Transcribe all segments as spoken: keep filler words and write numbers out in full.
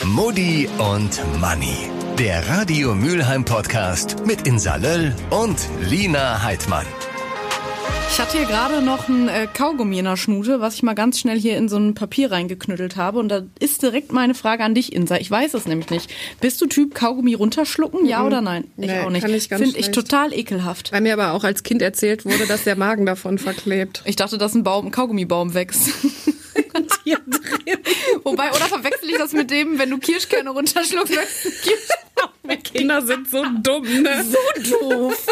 Mutti und Manni. Der Radio Mülheim Podcast mit Insa Löll und Lina Heidmann. Ich hatte hier gerade noch ein äh, Kaugummi in der Schnute, was ich mal ganz schnell hier in so ein Papier reingeknüttelt habe. Und da ist direkt meine Frage an dich, Insa. Ich weiß es nämlich nicht. Bist du Typ Kaugummi runterschlucken? Ja mhm. oder nein? Ich nee, auch nicht. Finde ich total ekelhaft. Weil mir aber auch als Kind erzählt wurde, dass der Magen davon verklebt. Ich dachte, dass ein Baum, ein Kaugummibaum wächst. Hier drin. Wobei, oder verwechsel ich das mit dem, wenn du Kirschkerne runterschluckst, wächst ein Kirschbaum. Kinder sind so dumm, ne? So doof.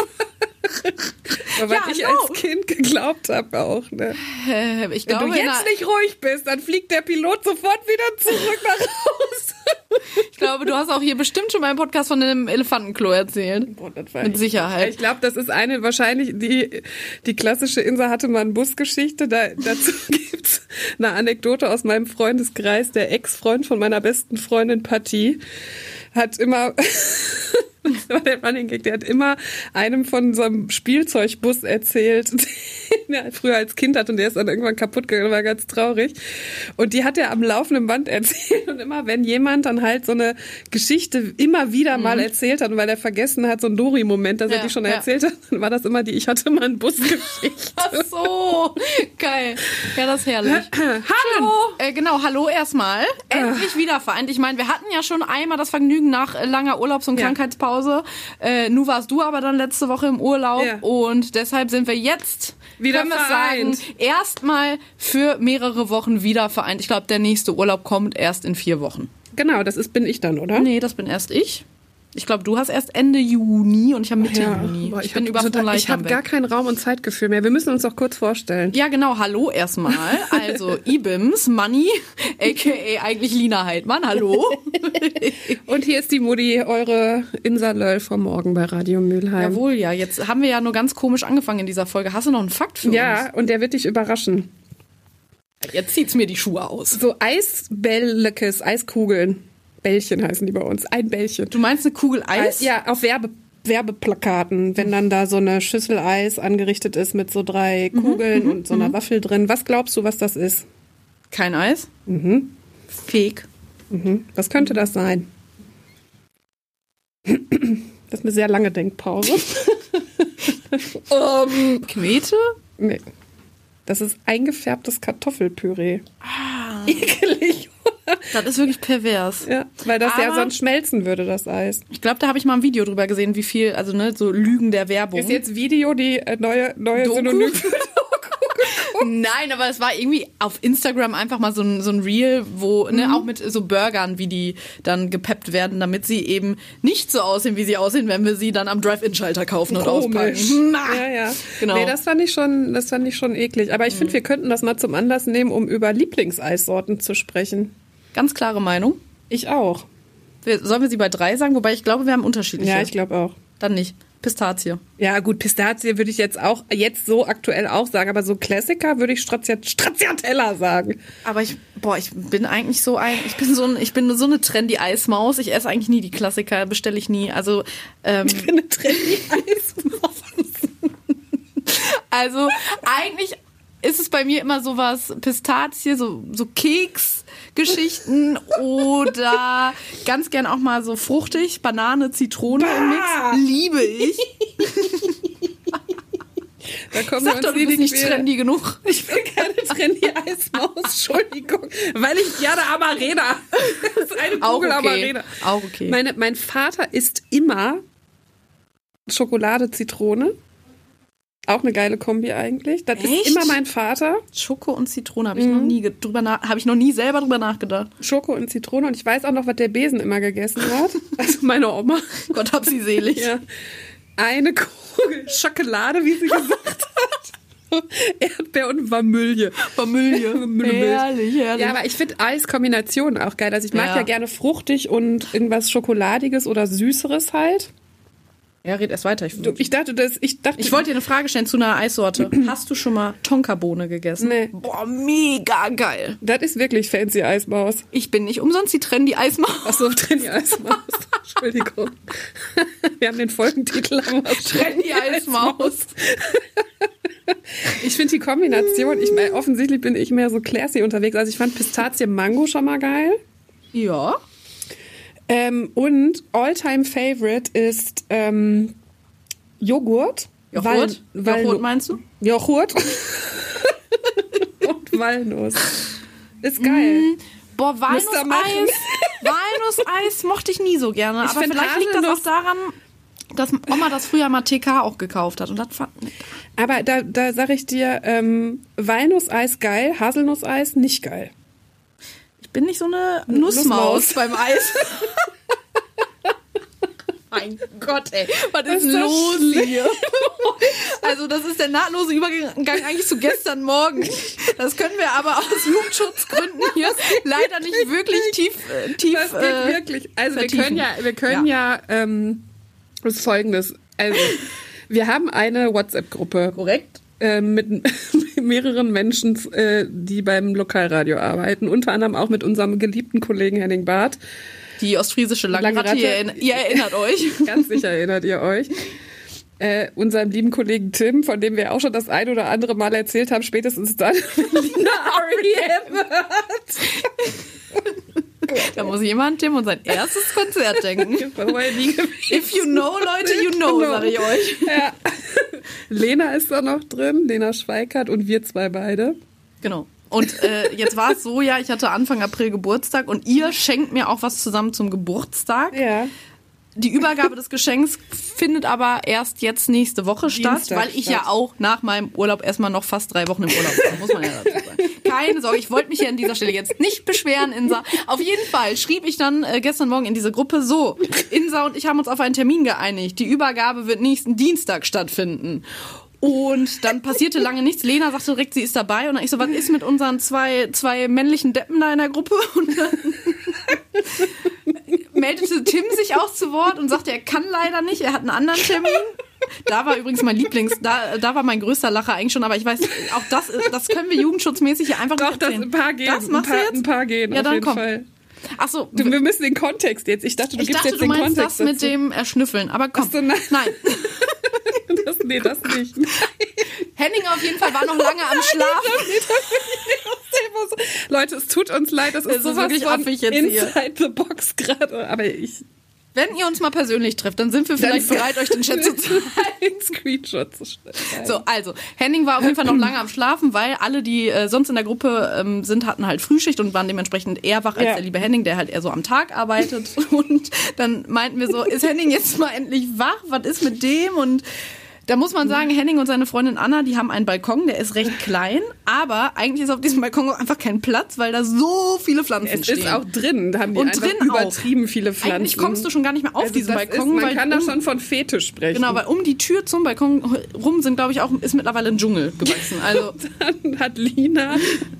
Aber was ja, ich no. als Kind geglaubt habe auch, ne? Äh, ich glaube, wenn du jetzt nicht ruhig bist, dann fliegt der Pilot sofort wieder zurück nach Hause. Ich glaube, du hast auch hier bestimmt schon mal im Podcast von einem Elefantenklo erzählt. Boah, das war Mit Sicherheit. Ich glaube, das ist eine, wahrscheinlich die, die klassische Insa hatte mal eine Busgeschichte. Da, dazu gibt's eine Anekdote aus meinem Freundeskreis. Der Ex-Freund von meiner besten Freundin Patti hat immer... Das war der Running Gag, der hat immer einem von so einem Spielzeugbus erzählt, den er früher als Kind hat und der ist dann irgendwann kaputt gegangen, war ganz traurig. Und die hat er am laufenden Band erzählt und immer, wenn jemand dann halt so eine Geschichte immer wieder mal mhm. erzählt hat, weil er vergessen hat, so ein Dori-Moment, dass ja, er die schon ja. erzählt hat, dann war das immer die, ich hatte mal eine Busgeschichte. Ach so, geil. Ja, das ist herrlich. Hallo! Äh, genau, hallo erstmal. Endlich wieder vereint. Ich meine, wir hatten ja schon einmal das Vergnügen nach äh, langer Urlaubs- und ja. Krankheitspause. Äh, nun warst du aber dann letzte Woche im Urlaub ja. und deshalb sind wir jetzt, wieder können wir vereint. sagen, erstmal für mehrere Wochen wieder vereint. Ich glaube, der nächste Urlaub kommt erst in vier Wochen. Genau, das ist, bin ich dann, oder? Nee, das bin erst ich. Ich glaube, du hast erst Ende Juni und ich habe Mitte ja, Juni. Boah, ich, ich bin über so, Ich habe gar kein Raum- und Zeitgefühl mehr. Wir müssen uns doch kurz vorstellen. Ja, genau. Hallo erstmal. Also Ibims, Manni, a k a eigentlich Lina Heidmann. Hallo. Und hier ist die Mutti, eure Insa Löll vom Morgen bei Radio Mülheim. Jawohl, ja. Jetzt haben wir ja nur ganz komisch angefangen in dieser Folge. Hast du noch einen Fakt für ja, uns? Ja, und der wird dich überraschen. Jetzt zieht's mir die Schuhe aus. So Eisbällekes, Eiskugeln. Bällchen heißen die bei uns. Ein Bällchen. Du meinst eine Kugel Eis? Ja, auf Werbe, Werbeplakaten, wenn dann da so eine Schüssel Eis angerichtet ist mit so drei Kugeln mhm, und so einer mhm. Waffel drin. Was glaubst du, was das ist? Kein Eis? Mhm. Fake. Mhm. Was könnte das sein? Das ist eine sehr lange Denkpause. um, Knete? Nee. Das ist eingefärbtes Kartoffelpüree. Ah. Ekelig. Das ist wirklich pervers. Ja, weil das Aber ja sonst schmelzen würde, das Eis. Ich glaube, da habe ich mal ein Video drüber gesehen, wie viel, also ne, so Lügen der Werbung. Ist jetzt Video die äh, neue, neue Synonym für Doku? Nein, aber es war irgendwie auf Instagram einfach mal so ein, so ein Reel, wo, ne, mhm. auch mit so Burgern, wie die dann gepeppt werden, damit sie eben nicht so aussehen, wie sie aussehen, wenn wir sie dann am Drive-In-Schalter kaufen und auspacken. Ja, ja. Genau. Nee, das fand ich schon, das fand ich schon eklig. Aber ich mhm. finde, wir könnten das mal zum Anlass nehmen, um über Lieblingseissorten zu sprechen. Ganz klare Meinung. Ich auch. Sollen wir sie bei drei sagen? Wobei ich glaube, wir haben unterschiedliche. Ja, ich glaube auch. Dann nicht. Pistazie. Ja, gut, Pistazie würde ich jetzt auch, jetzt so aktuell auch sagen, aber so Klassiker würde ich Stracciat- Stracciatella sagen. Aber ich, boah, ich bin eigentlich so ein, ich bin so ein, ich bin so eine trendy Eismaus. Ich esse eigentlich nie die Klassiker, bestelle ich nie. Also, ähm, ich bin eine trendy Eismaus. Also, eigentlich ist es bei mir immer sowas, Pistazie, so, so Keksgeschichten oder ganz gern auch mal so fruchtig, Banane, Zitrone im Mix. Liebe ich. Da kommen Sag doch, du bist nicht Quere. trendy genug. Ich bin keine trendy Eismaus, Entschuldigung. Weil ich gerne Amarena. Das ist eine Kugel Auch okay. Amarena. Auch okay. Meine, mein Vater isst immer Schokolade, Zitrone. Auch eine geile Kombi eigentlich. Das Echt? ist immer mein Vater. Schoko und Zitrone habe ich mhm. noch nie drüber nach, habe ich noch nie selber drüber nachgedacht. Schoko und Zitrone und ich weiß auch noch, was der Besen immer gegessen hat. Also meine Oma. Gott hab sie selig. Ja. Eine Kugel Schokolade, wie sie gesagt hat. Erdbeer und Vanille. Vanille. Herrlich, herrlich. Ja, aber ich finde Eiskombinationen auch geil. Also ich mag ja. Ja. ja gerne fruchtig und irgendwas Schokoladiges oder Süßeres halt. Ja, red erst weiter. Ich, Du, ich dachte, das, ich dachte, ich wollte dir eine Frage stellen zu einer Eissorte. Hast du schon mal Tonkabohne gegessen? Nee. Boah, mega geil. Das ist wirklich fancy Eismaus. Ich bin nicht umsonst die trendy Eismaus. Achso, trendy Eismaus. Entschuldigung. Wir haben den Folgentitel. Trendy Eismaus. Ich finde die Kombination, ich meine, offensichtlich bin ich mehr so classy unterwegs. Also ich fand Pistazie Mango schon mal geil. Ja. Ähm, und All-Time-Favorite ist ähm, Joghurt. Joghurt? Wal- Joghurt meinst du? Joghurt. Und Walnuss. Ist geil. Mm, boah, Müsst ihr machen. Walnusseis. Walnusseis mochte ich nie so gerne. Ich aber find vielleicht liegt das auch Haselnuss- daran, dass Oma das früher mal T K auch gekauft hat. Und das fand Aber da, da sag ich dir, ähm, Walnusseis geil, Haselnusseis nicht geil. Ich bin nicht so eine Nussmaus Nussmaus. beim Eis. Mein Gott, ey. Was ist, ist denn das los schlimm? hier? Also das ist der nahtlose Übergang eigentlich zu gestern Morgen. Das können wir aber aus Jugendschutzgründen hier leider nicht wirklich tief, äh, tief Das geht äh, wirklich. Also wir vertiefen. können ja, wir können ja, ähm, das ist Folgendes. Also wir haben eine WhatsApp-Gruppe. Korrekt. Äh, mit mehreren Menschen, äh, die beim Lokalradio arbeiten. Unter anderem auch mit unserem geliebten Kollegen Henning Barth. Die ostfriesische Langratte, Langratte. ihr, erinn- ihr erinnert euch. Ganz sicher erinnert ihr euch. Äh, unserem lieben Kollegen Tim, von dem wir auch schon das ein oder andere Mal erzählt haben, spätestens dann, wenn Lina R E M hört. Da muss jemand Tim und sein erstes Konzert denken. Vorher nie gewesen. If you know, Leute, you know, Genau. sag ich euch. Ja. Lena ist da noch drin, Lena Schweikart und wir zwei beide. Genau. Und äh, jetzt war es so, ja, ich hatte Anfang April Geburtstag und ihr schenkt mir auch was zusammen zum Geburtstag. Ja. Die Übergabe des Geschenks findet aber erst jetzt nächste Woche statt, Dienstag weil ich ja statt. auch nach meinem Urlaub erstmal noch fast drei Wochen im Urlaub bin, muss man ja dazu sagen. Keine Sorge, ich wollte mich hier an dieser Stelle jetzt nicht beschweren, Insa. Auf jeden Fall schrieb ich dann äh, gestern Morgen in diese Gruppe so, Insa und ich haben uns auf einen Termin geeinigt. Die Übergabe wird nächsten Dienstag stattfinden. Und dann passierte lange nichts. Lena sagte direkt, sie ist dabei. Und dann ich so, was ist mit unseren zwei, zwei männlichen Deppen da in der Gruppe? Und dann meldete Tim sich auch zu Wort und sagte, er kann leider nicht, er hat einen anderen Termin. Da war übrigens mein Lieblings, da, da war mein größter Lacher eigentlich schon, aber ich weiß, auch das, das können wir jugendschutzmäßig hier einfach Doch, nicht das erzählen. ein paar gehen. Das machst ein paar, du jetzt? Ein paar gehen, Ja, auf dann jeden komm. Fall. Ach so, Du, wir müssen den Kontext jetzt. Ich dachte, du ich gibst dachte, jetzt du den meinst Kontext das mit dazu. dem Erschnüffeln, aber komm. Ach so, nein. Nein. Das, nee, das nicht. Henning auf jeden Fall war noch lange am Schlafen. Leute, es tut uns leid, das ist, Es ist sowas wirklich von affig jetzt hier. inside the box gerade. Aber ich... Wenn ihr uns mal persönlich trefft, dann sind wir vielleicht Dann- bereit, euch den Chat zu zeigen. einen Screenshot zu stellen. So, also, Henning war auf jeden Fall noch lange am Schlafen, weil alle, die äh, sonst in der Gruppe ähm, sind, hatten halt Frühschicht und waren dementsprechend eher wach als Ja. der liebe Henning, der halt eher so am Tag arbeitet. Und dann meinten wir so, ist Henning jetzt mal endlich wach? Was ist mit dem? Und da muss man sagen, Henning und seine Freundin Anna, die haben einen Balkon, der ist recht klein, aber eigentlich ist auf diesem Balkon auch einfach kein Platz, weil da so viele Pflanzen Es stehen. ist auch drin, da haben die Und einfach drin auch. übertrieben viele Pflanzen. Eigentlich kommst du schon gar nicht mehr auf Also diesen das Balkon, ist, man weil kann da um- schon von Fetisch sprechen. Genau, weil um die Tür zum Balkon rum sind, glaube ich, auch ist mittlerweile ein Dschungel gewachsen. Also Dann hat Lina...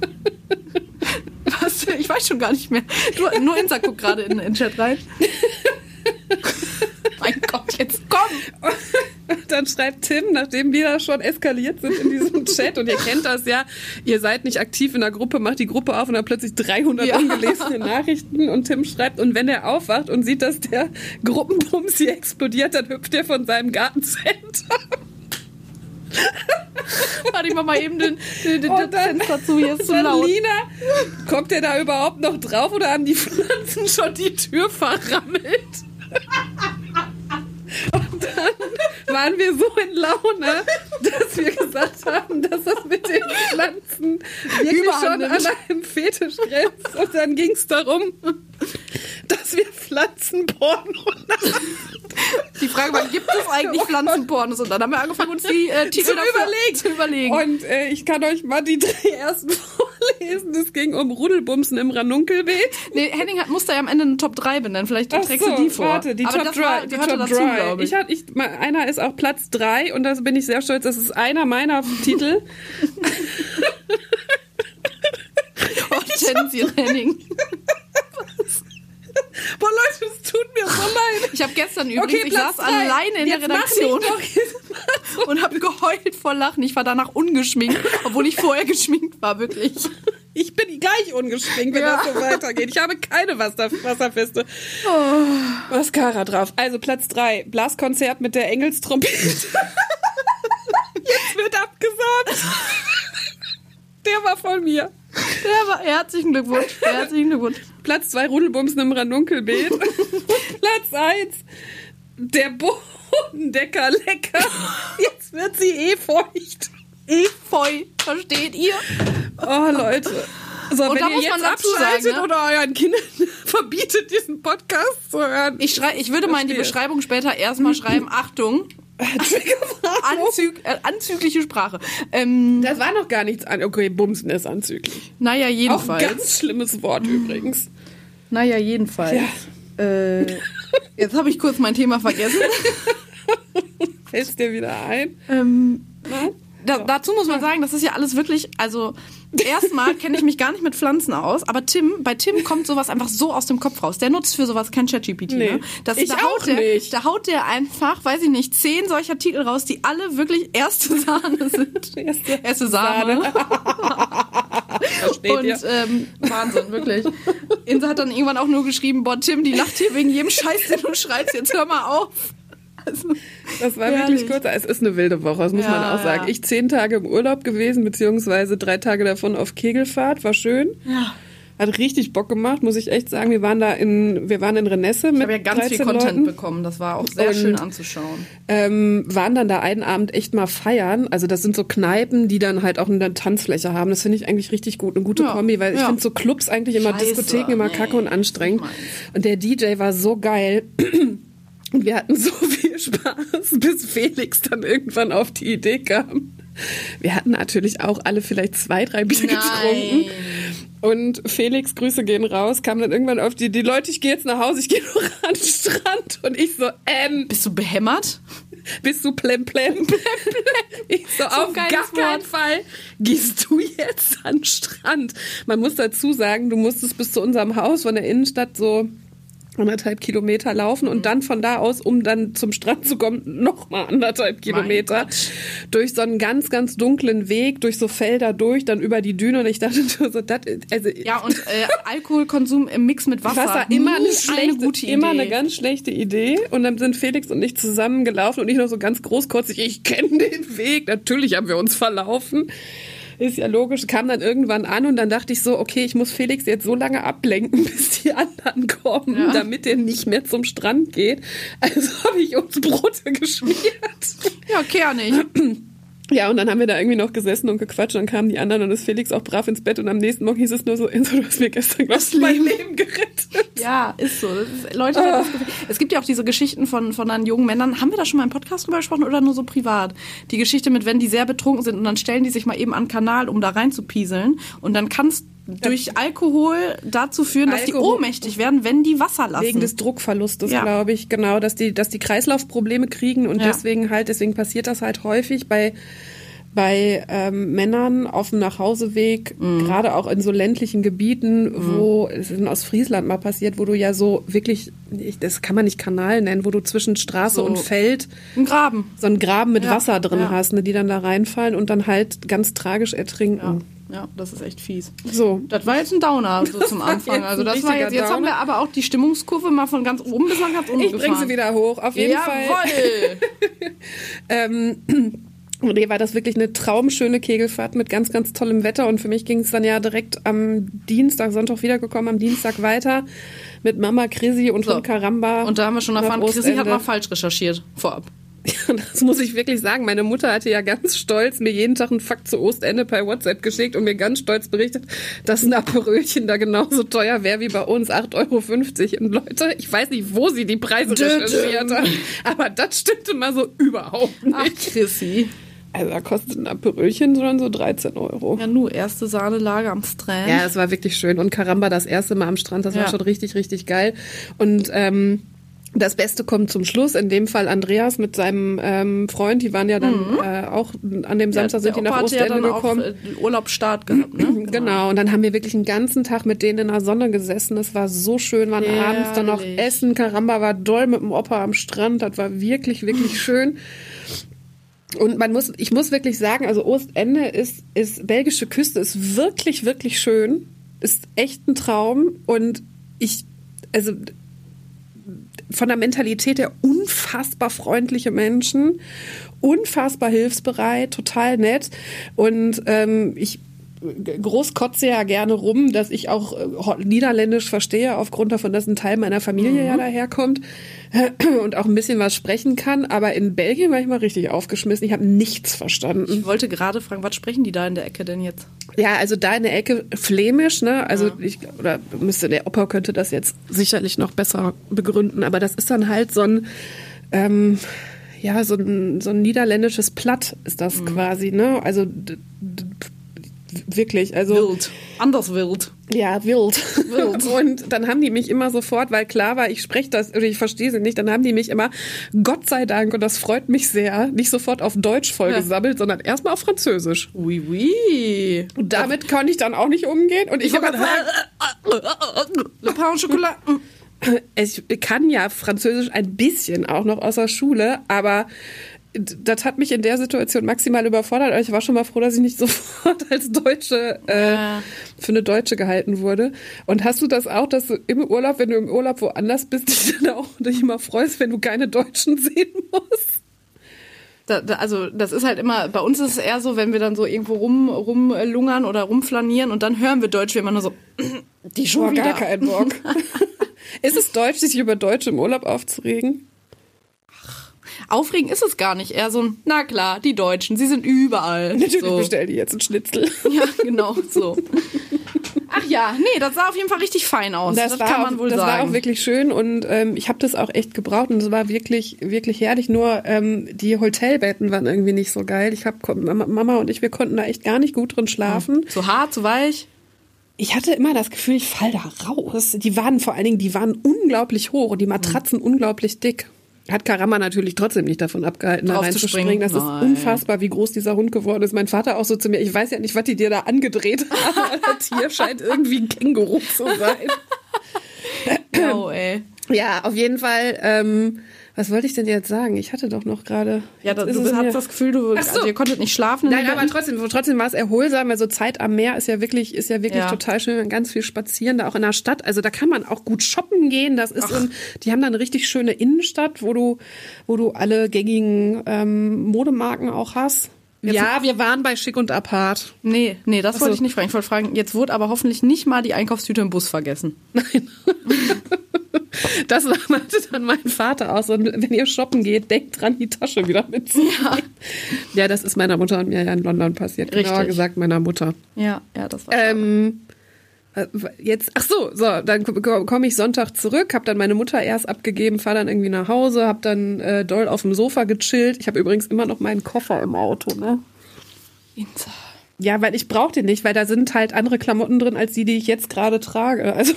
was? Ich weiß schon gar nicht mehr. Du, nur Insa guckt gerade in den Chat rein. Mein Gott, jetzt komm! Dann schreibt Tim, nachdem wir da schon eskaliert sind in diesem Chat, und ihr kennt das ja, ihr seid nicht aktiv in der Gruppe, macht die Gruppe auf und dann plötzlich dreihundert Ja. ungelesene Nachrichten, und Tim schreibt, und wenn er aufwacht und sieht, dass der Gruppenbums hier explodiert, dann hüpft er von seinem Gartencenter. Warte, ich mach mal eben den, den, den Und dann- Fenster zu, hier ist zu Dann laut. Lina, kommt der da überhaupt noch drauf oder haben die Pflanzen schon die Tür verrammelt? Und dann waren wir so in Laune, dass wir gesagt haben, dass das mit den Pflanzen wirklich Überhand schon nimmt. an einem Fetisch grenzt. Und dann ging es darum, dass wir Pflanzenporno Die Frage war, gibt es eigentlich Pflanzenpornos? Und dann haben wir angefangen, uns die äh, Titel zu dafür überlegen. zu überlegen. Und äh, ich kann euch mal die drei ersten vorlesen. Es ging um Rudelbumsen im Ranunkelbeet. Nee, Henning hat, musste ja am Ende eine Top drei benennen. Vielleicht Ach trägst so, du die vor. warte, die Aber Top das war, drei, die gehörte Top dazu, drei. glaube ich. Ich hab, ich, mal- einer ist auf Platz drei und da bin ich sehr stolz. Das ist einer meiner Titel. Hortensie Henning. Boah, Leute, es tut mir so leid. Ich habe gestern übrigens, ich Platz saß drei. alleine in Jetzt der mach Redaktion nicht doch. und habe geheult vor Lachen. Ich war danach ungeschminkt, obwohl ich vorher geschminkt war, wirklich. Ich bin gleich ungeschminkt, wenn Ja. das so weitergeht. Ich habe keine Wasser, wasserfeste Mascara drauf. Also Platz drei, Blaskonzert mit der Engelstrompete. Jetzt wird abgesagt. Der war von mir. Ja, aber herzlichen Glückwunsch. Herzlichen Glückwunsch. Platz zwei Rudelbumsen im Ranunkelbeet. Platz eins der Bodendecker lecker. Jetzt wird sie eh feucht. Efeu, versteht ihr? Oh, Leute. So, Und wenn da ihr muss jetzt man dazu abschaltet sagen, ne? oder euren Kindern verbietet, diesen Podcast zu hören. Ich, schrei, ich würde mal in die Verstehe. Beschreibung später erstmal schreiben, Achtung, Anzüg, äh, anzügliche Sprache. Ähm, Das war noch gar nichts an. Okay, Bumsen ist anzüglich. naja, Auch ein jedenfalls. ganz schlimmes Wort übrigens. Naja, jedenfalls. Äh, jetzt habe ich kurz mein Thema vergessen. Fällt's dir wieder ein? ähm, Nein? da, dazu muss man sagen, das ist ja alles wirklich, also erstmal kenne ich mich gar nicht mit Pflanzen aus, aber Tim, bei Tim kommt sowas einfach so aus dem Kopf raus. Der nutzt für sowas kein ChatGPT. Nee, Ne? Das, ich da auch haut der, nicht. Da haut der einfach, weiß ich nicht, zehn solcher Titel raus, die alle wirklich erste Sahne sind. Erste, Erste Sahne. Versteht Und ihr? ähm, Wahnsinn, wirklich. Insa hat dann irgendwann auch nur geschrieben, boah, Tim, die lacht hier wegen jedem Scheiß, den du schreibst, jetzt hör mal auf. Also, Das war herrlich. wirklich kurz. Es ist eine wilde Woche, das muss Ja, man auch sagen. ja. Ich zehn Tage im Urlaub gewesen, beziehungsweise drei Tage davon auf Kegelfahrt. War schön. Ja. Hat richtig Bock gemacht, muss ich echt sagen. Wir waren da in, wir waren in Renesse mit Ich habe ja ganz viel dreizehn Content Leuten. bekommen, das war auch sehr Und- schön anzuschauen. Ähm, waren dann da einen Abend echt mal feiern. Also das sind so Kneipen, die dann halt auch eine Tanzfläche haben. Das finde ich eigentlich richtig gut, eine gute Ja, Kombi, weil ich ja. finde so Clubs eigentlich immer, Scheiße, Diskotheken immer nee, kacke und anstrengend. nicht meins. Und der D J war so geil. Und wir hatten so viel Spaß, bis Felix dann irgendwann auf die Idee kam. Wir hatten natürlich auch alle vielleicht zwei, drei Bier Nein. getrunken. Und Felix, Grüße gehen raus, kam dann irgendwann auf die Idee, Leute, ich gehe jetzt nach Hause, ich gehe noch an den Strand. Und ich so, ähm, Bist du behämmert? bist du plem plem? Ich so, auf geiles gar keinen Wort. Fall gehst du jetzt an den Strand. Man muss dazu sagen, du musstest bis zu unserem Haus von der Innenstadt so anderthalb Kilometer laufen und dann von da aus, um dann zum Strand zu kommen, nochmal anderthalb Kilometer. Gott. Durch so einen ganz, ganz dunklen Weg, durch so Felder durch, dann über die Düne. Und ich dachte so, das, also Ja, und äh, Alkoholkonsum im Mix mit Wasser. Wasser immer Nie eine schlechte, gute Idee. immer eine ganz schlechte Idee. Und dann sind Felix und ich zusammengelaufen und ich noch so ganz großkotzig, ich kenne den Weg. Natürlich haben wir uns verlaufen. Ist ja logisch, kam dann irgendwann an und dann dachte ich so, okay, ich muss Felix jetzt so lange ablenken, bis die anderen kommen, Ja. damit er nicht mehr zum Strand geht. Also habe ich uns Brote geschmiert. Ja, kernig. Ja, und dann haben wir da irgendwie noch gesessen und gequatscht, dann kamen die anderen und ist Felix auch brav ins Bett und am nächsten Morgen hieß es nur so, Inso, du hast mir gestern, glaub ich, mein Leben gerettet. Ja, ist so. Das ist, Leute, das ist, es gibt ja auch diese Geschichten von, von dann jungen Männern. Haben wir da schon mal im Podcast drüber gesprochen oder nur so privat? Die Geschichte mit, wenn die sehr betrunken sind und dann stellen die sich mal eben an den Kanal, um da rein zu pieseln. Und dann kann es durch Alkohol dazu führen, dass die Alkohol- ohnmächtig werden, wenn die Wasser lassen. Wegen des Druckverlustes, Ja. glaube ich, genau, dass die, dass die Kreislaufprobleme kriegen und Ja. deswegen halt, deswegen passiert das halt häufig bei bei ähm, Männern auf dem Nachhauseweg, Mhm. gerade auch in so ländlichen Gebieten, wo, es ist in Ostfriesland mal passiert, wo du ja so wirklich, ich, das kann man nicht Kanal nennen, wo du zwischen Straße So. und Feld Ein Graben. so einen Graben mit Ja, Wasser drin ja. hast, ne, die dann da reinfallen und dann halt ganz tragisch ertrinken. Ja, ja, das ist echt fies. So. Das war jetzt ein Downer so zum war Anfang. jetzt Also ein das war richtiger jetzt, jetzt haben wir Downer. aber auch die Stimmungskurve mal von ganz oben bis nach ganz unten Ich bringe sie wieder hoch, auf jeden Fall. Jawohl. Ähm, nee, war das wirklich eine traumschöne Kegelfahrt mit ganz, ganz tollem Wetter. Und für mich ging es dann ja direkt am Dienstag, Sonntag wiedergekommen, am Dienstag weiter mit Mama Chrissy und So. von Karamba. Und da haben wir schon nach erfahren, Chrissy hat Ostende. mal falsch recherchiert vorab. Ja, das muss ich wirklich sagen. Meine Mutter hatte ja ganz stolz mir jeden Tag einen Fakt zu Ostende per WhatsApp geschickt und mir ganz stolz berichtet, dass ein Aperölchen da genauso teuer wäre wie bei uns, acht Euro fünfzig. Und Leute, ich weiß nicht, wo sie die Preise Dö, dö. recherchiert hat, aber das stimmte mal so überhaupt nicht. Ach, Chrissy. Also da kostet ein Aperölchen sondern so dreizehn Euro. Ja, nu, erste Sahnelage am Strand. Ja, es war wirklich schön. Und Karamba das erste Mal am Strand, das Ja. war schon richtig, richtig geil. Und ähm, das Beste kommt zum Schluss. In dem Fall Andreas mit seinem ähm, Freund. Die waren ja dann äh, auch an dem Samstag sind die nach Opa hat ja Ostende dann gekommen. Auch, äh, Urlaubsstart gehabt, ne? Genau, und dann haben wir wirklich einen ganzen Tag mit denen in der Sonne gesessen. Das war so schön, waren Herrlich. abends dann noch essen. Karamba war doll mit dem Opa am Strand. Das war wirklich, wirklich schön. Und man muss, ich muss wirklich sagen, also Ostende ist, ist belgische Küste, ist wirklich, wirklich schön. Ist echt ein Traum. Und ich, also von der Mentalität her unfassbar freundliche Menschen, unfassbar hilfsbereit, total nett. Und ähm, ich großkotze ja gerne rum, dass ich auch äh, Niederländisch verstehe, aufgrund davon, dass ein Teil meiner Familie mhm. ja daherkommt und auch ein bisschen was sprechen kann. Aber in Belgien war ich mal richtig aufgeschmissen. Ich habe nichts verstanden. Ich wollte gerade fragen, was sprechen die da in der Ecke denn jetzt? Ja, also da in der Ecke flämisch, ne? Also ja. ich, oder müsste, der Opa könnte das jetzt sicherlich noch besser begründen, aber das ist dann halt so ein, ähm, ja, so ein, so ein niederländisches Platt ist das mhm. quasi, ne? Also d- d- wirklich, also wild, anders wild. Ja, wild. wild. Und dann haben die mich immer sofort, weil klar war, ich spreche das oder ich verstehe sie nicht, dann haben die mich immer, Gott sei Dank, und das freut mich sehr, nicht sofort auf Deutsch vollgesammelt, ja. sondern erstmal auf Französisch. Oui, oui. Und damit konnte ich dann auch nicht umgehen. Und ich, ich habe Le pain au chocolat. Ich kann ja Französisch ein bisschen auch noch aus der Schule, aber das hat mich in der Situation maximal überfordert. Aber ich war schon mal froh, dass ich nicht sofort als Deutsche äh, ja. für eine Deutsche gehalten wurde. Und hast du das auch, dass du im Urlaub, wenn du im Urlaub woanders bist, dich dann auch dich immer freust, wenn du keine Deutschen sehen musst? Da, da, also das ist halt immer, bei uns ist es eher so, wenn wir dann so irgendwo rum, rumlungern oder rumflanieren und dann hören wir Deutsch, wie immer nur so, die schon wieder. Gar keinen Bock. Ist es deutsch, sich über Deutsche im Urlaub aufzuregen? Aufregen ist es gar nicht. Eher so ein, na klar, die Deutschen, sie sind überall. Natürlich so. Bestell die jetzt einen Schnitzel. Ja, genau, so. Ach ja, nee, das sah auf jeden Fall richtig fein aus. Das, das war kann man auch, wohl das sagen. Das war auch wirklich schön und ähm, ich habe das auch echt gebraucht und es war wirklich, wirklich herrlich. Nur ähm, die Hotelbetten waren irgendwie nicht so geil. Ich hab, Mama und ich, wir konnten da echt gar nicht gut drin schlafen. Ja. Zu hart, zu weich? Ich hatte immer das Gefühl, ich fall da raus. Die waren vor allen Dingen, die waren unglaublich hoch und die Matratzen mhm. unglaublich dick. Hat Karamba natürlich trotzdem nicht davon abgehalten, da reinzuspringen. Das Nein. ist unfassbar, wie groß dieser Hund geworden ist. Mein Vater auch so zu mir, ich weiß ja nicht, was die dir da angedreht haben, aber das Tier scheint irgendwie ein Känguru zu sein. Oh, ey. Ja, auf jeden Fall, ähm, was wollte ich denn jetzt sagen? Ich hatte doch noch gerade... Ja, da, du hast das Gefühl, du, so. also, ihr konntet nicht schlafen. Nein, aber trotzdem, trotzdem war es erholsam. Also Zeit am Meer ist ja wirklich, ist ja wirklich ja. total schön. Ganz viel spazieren, da auch in der Stadt. Also da kann man auch gut shoppen gehen. Das ist in, die haben da eine richtig schöne Innenstadt, wo du, wo du alle gängigen ähm, Modemarken auch hast. Jetzt ja, wir waren bei Schick und Apart. Nee, nee, das wollte ich nicht fragen. Ich wollte fragen, jetzt wurde aber hoffentlich nicht mal die Einkaufstüte im Bus vergessen. Nein. Das meinte dann mein Vater auch so, wenn ihr shoppen geht, denkt dran, die Tasche wieder mitzunehmen. Ja. ja, das ist meiner Mutter und mir ja in London passiert. Richtig. Genauer gesagt meiner Mutter. Ja, ja, das war ähm, jetzt, ach so, so, dann komme ich Sonntag zurück, habe dann meine Mutter erst abgegeben, fahre dann irgendwie nach Hause, habe dann äh, doll auf dem Sofa gechillt. Ich habe übrigens immer noch meinen Koffer im Auto, ne? Insa. Ja, weil ich brauche den nicht, weil da sind halt andere Klamotten drin, als die, die ich jetzt gerade trage. Also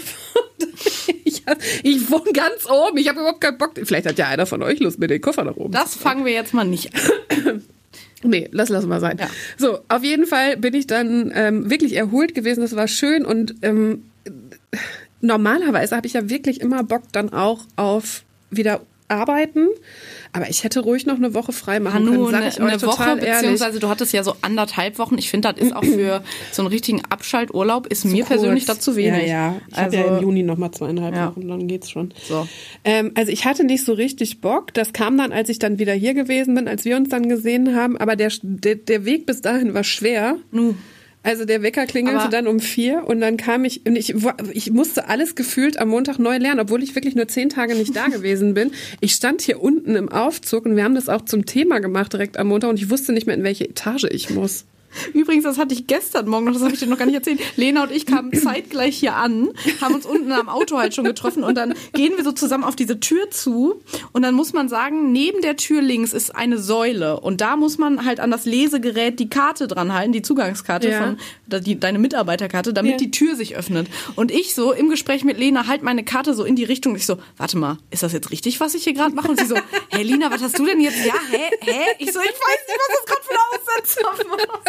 ich, ich wohne ganz oben, ich habe überhaupt keinen Bock. Vielleicht hat ja einer von euch Lust, mir den Koffer nach oben Das zu fangen wir jetzt mal nicht an. Nee, lass lass mal sein. Ja. So, auf jeden Fall bin ich dann ähm, wirklich erholt gewesen, das war schön und ähm, normalerweise habe ich ja wirklich immer Bock dann auch auf wieder arbeiten, aber ich hätte ruhig noch eine Woche frei machen Hanu, können, sag ich eine, euch eine total Woche, ehrlich. Beziehungsweise du hattest ja so anderthalb Wochen. Ich finde, das ist auch für so einen richtigen Abschalturlaub ist so mir kurz. persönlich dazu wenig. Ja, ja. Ich also, habe ja im Juni noch mal zweieinhalb ja. Wochen, dann geht's schon. So. Ähm, also ich hatte nicht so richtig Bock. Das kam dann, als ich dann wieder hier gewesen bin, als wir uns dann gesehen haben. Aber der, der, der Weg bis dahin war schwer. Nu. Also der Wecker klingelte aber dann um vier und dann kam ich, und ich, ich musste alles gefühlt am Montag neu lernen, obwohl ich wirklich nur zehn Tage nicht da gewesen bin. Ich stand hier unten im Aufzug und wir haben das auch zum Thema gemacht direkt am Montag und ich wusste nicht mehr, in welche Etage ich muss. Übrigens, das hatte ich gestern Morgen noch, das habe ich dir noch gar nicht erzählt. Lena und ich kamen zeitgleich hier an, haben uns unten am Auto halt schon getroffen und dann gehen wir so zusammen auf diese Tür zu und dann muss man sagen, neben der Tür links ist eine Säule und da muss man halt an das Lesegerät die Karte dran halten, die Zugangskarte ja. von die, deine Mitarbeiterkarte, damit ja. die Tür sich öffnet. Und ich so im Gespräch mit Lena halt meine Karte so in die Richtung. Ich so, warte mal, ist das jetzt richtig, was ich hier gerade mache? Und sie so, hey Lina, was hast du denn jetzt? Ja, hä, hä? Ich so, ich weiß nicht, was das gerade für eine Aussetzung war.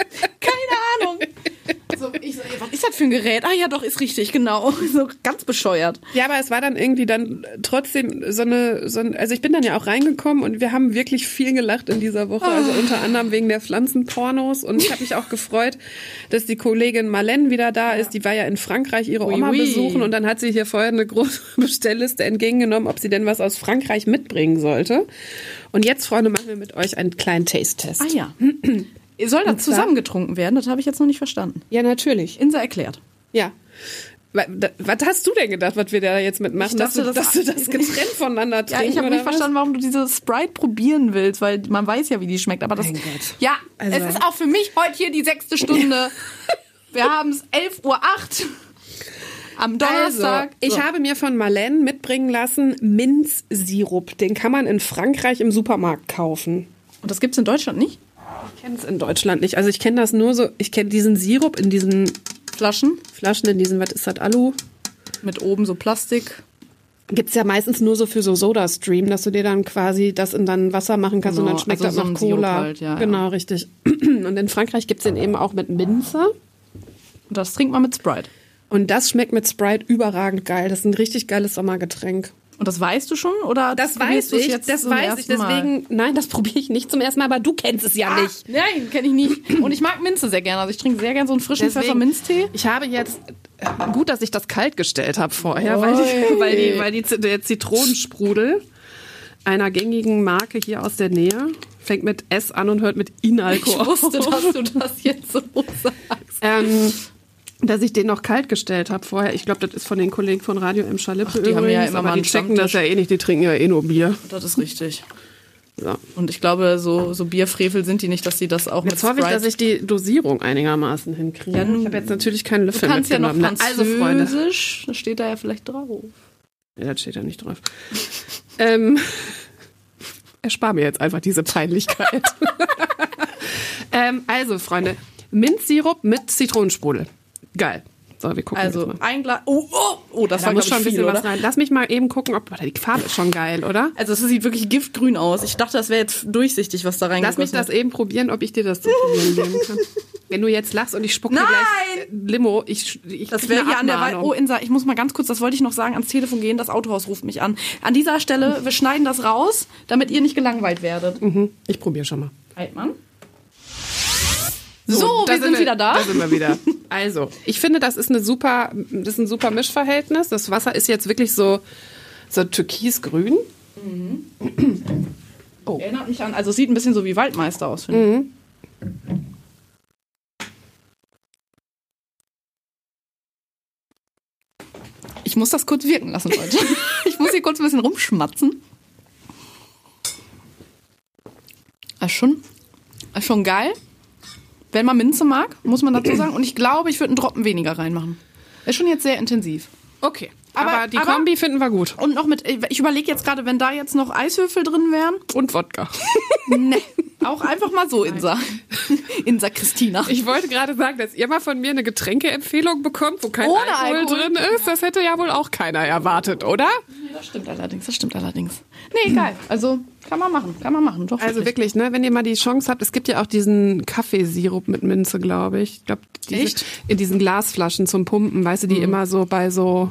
Keine Ahnung. So, ich so, ey, was ist das für ein Gerät? Ah ja, doch, ist richtig, genau. So ganz bescheuert. Ja, aber es war dann irgendwie dann trotzdem so eine, so ein, also ich bin dann ja auch reingekommen und wir haben wirklich viel gelacht in dieser Woche, also unter anderem wegen der Pflanzenpornos und ich habe mich auch gefreut, dass die Kollegin Marlene wieder da ist, die war ja in Frankreich ihre Oma oui, oui. besuchen und dann hat sie hier vorher eine große Bestellliste entgegengenommen, ob sie denn was aus Frankreich mitbringen sollte. Und jetzt, Freunde, machen wir mit euch einen kleinen Taste-Test. Ah ja. Soll das zusammen getrunken werden? Das habe ich jetzt noch nicht verstanden. Ja, natürlich. Insa erklärt. Ja. Was hast du denn gedacht, was wir da jetzt mitmachen? Ich dachte, dass, du, das dass du das getrennt voneinander trinkst? Ja, ich habe nicht was? verstanden, warum du diese Sprite probieren willst, weil man weiß ja, wie die schmeckt. Aber das, mein Gott. Ja, Also. es ist auch für mich heute hier die sechste Stunde. Wir haben es elf Uhr acht am Donnerstag. Also, ich so. habe mir von Marlene mitbringen lassen Minzsirup. Den kann man in Frankreich im Supermarkt kaufen. Und das gibt's in Deutschland nicht? Ich kenne es in Deutschland nicht. Also ich kenne das nur so, ich kenne diesen Sirup in diesen Flaschen? Flaschen, in diesen, was ist das, Alu? Mit oben so Plastik. Gibt's ja meistens nur so für so Soda-Stream, dass du dir dann quasi das in dann Wasser machen kannst Genau, und dann schmeckt also das so nach ein Cola. Sirup halt, ja, genau, ja. richtig. Und in Frankreich gibt's den eben auch mit Minze. Und das trinkt man mit Sprite. Und das schmeckt mit Sprite überragend geil. Das ist ein richtig geiles Sommergetränk. Und das weißt du schon? Oder Das probierst weiß du's ich, jetzt das zum weiß ersten ich. Mal? Deswegen, nein, das probiere ich nicht zum ersten Mal, aber du kennst es ja nicht. Ah, nein, kenne ich nicht. Und ich mag Minze sehr gerne. Also ich trinke sehr gerne so einen frischen Deswegen, Pfefferminztee. Ich habe jetzt, äh, gut, dass ich das kalt gestellt habe vorher, weil, die, weil, die, weil die, der Zitronensprudel einer gängigen Marke hier aus der Nähe fängt mit S an und hört mit Inalko Ich wusste, auf. dass du das jetzt so sagst. Ähm, dass ich den noch kalt gestellt habe vorher. Ich glaube, das ist von den Kollegen von Radio M. Schalippe Ach, die haben ja immer aber mal die einen checken das Stammtisch. ja eh nicht, die trinken ja eh nur Bier. Das ist richtig. So. Und ich glaube, so, so Bierfrevel sind die nicht, dass die das auch Jetzt mit hoffe ich, Sprite... dass ich die Dosierung einigermaßen hinkriege. Ja, nun- ich habe jetzt natürlich keinen Du Löffel kannst ja noch mitgenommen. Na, also, Freunde. Französisch, das steht da ja vielleicht drauf. Ja, das steht da nicht drauf. ähm, erspar mir jetzt einfach diese Peinlichkeit. ähm, also, Freunde, Minzsirup mit Zitronensprudel. Geil. So, wir gucken Also jetzt mal. ein Glas... Oh, oh, oh, das Da war, muss glaube schon ich, ein bisschen viel, was oder? rein. Lass mich mal eben gucken, ob die Farbe ist schon geil, oder? Also es sieht wirklich giftgrün aus. Ich dachte, das wäre jetzt durchsichtig, was da Lass reingegossen mich das ist. eben probieren, ob ich dir das zu probieren geben kann. Wenn du jetzt lachst und ich spucke dir Nein! gleich äh, Limo, ich, ich Das krieg wäre eine hier an der Wald. Abmahnung. Oh, Insa, ich muss mal ganz kurz, das wollte ich noch sagen, ans Telefon gehen. Das Autohaus ruft mich an. An dieser Stelle, wir schneiden das raus, damit ihr nicht gelangweilt werdet. Mhm, ich probiere schon mal. Heidmann. So, da wir sind wieder da. Da sind wir wieder. Also, ich finde, das ist eine super, das ist ein super Mischverhältnis. Das Wasser ist jetzt wirklich so, so türkisgrün. Oh. Erinnert mich an, also es sieht ein bisschen so wie Waldmeister aus, finde ich. Ich muss das kurz wirken lassen, Leute. Ich muss hier kurz ein bisschen rumschmatzen. Das ist schon, das ist schon geil. Wenn man Minze mag, muss man dazu sagen. Und ich glaube, ich würde einen Droppen weniger reinmachen. Ist schon jetzt sehr intensiv. Okay, Aber- aber, die aber- Kombi finden wir gut. Und noch mit, ich überlege jetzt gerade, wenn da jetzt noch Eiswürfel drin wären. Und Wodka. Ne, auch einfach mal so, Insa. Insa Christina. Ich wollte gerade sagen, dass ihr mal von mir eine Getränkeempfehlung bekommt, wo kein Ohne Alkohol, Alkohol. drin ist. Das hätte ja wohl auch keiner erwartet, oder? Das stimmt allerdings, das stimmt allerdings. Nee, geil. Also kann man machen, kann man machen. Doch, Also wirklich, ne, wenn ihr mal die Chance habt, es gibt ja auch diesen Kaffeesirup mit Minze, glaube ich. Ich glaube, diese, Echt? in diesen Glasflaschen zum Pumpen, weißt du, die immer so bei so...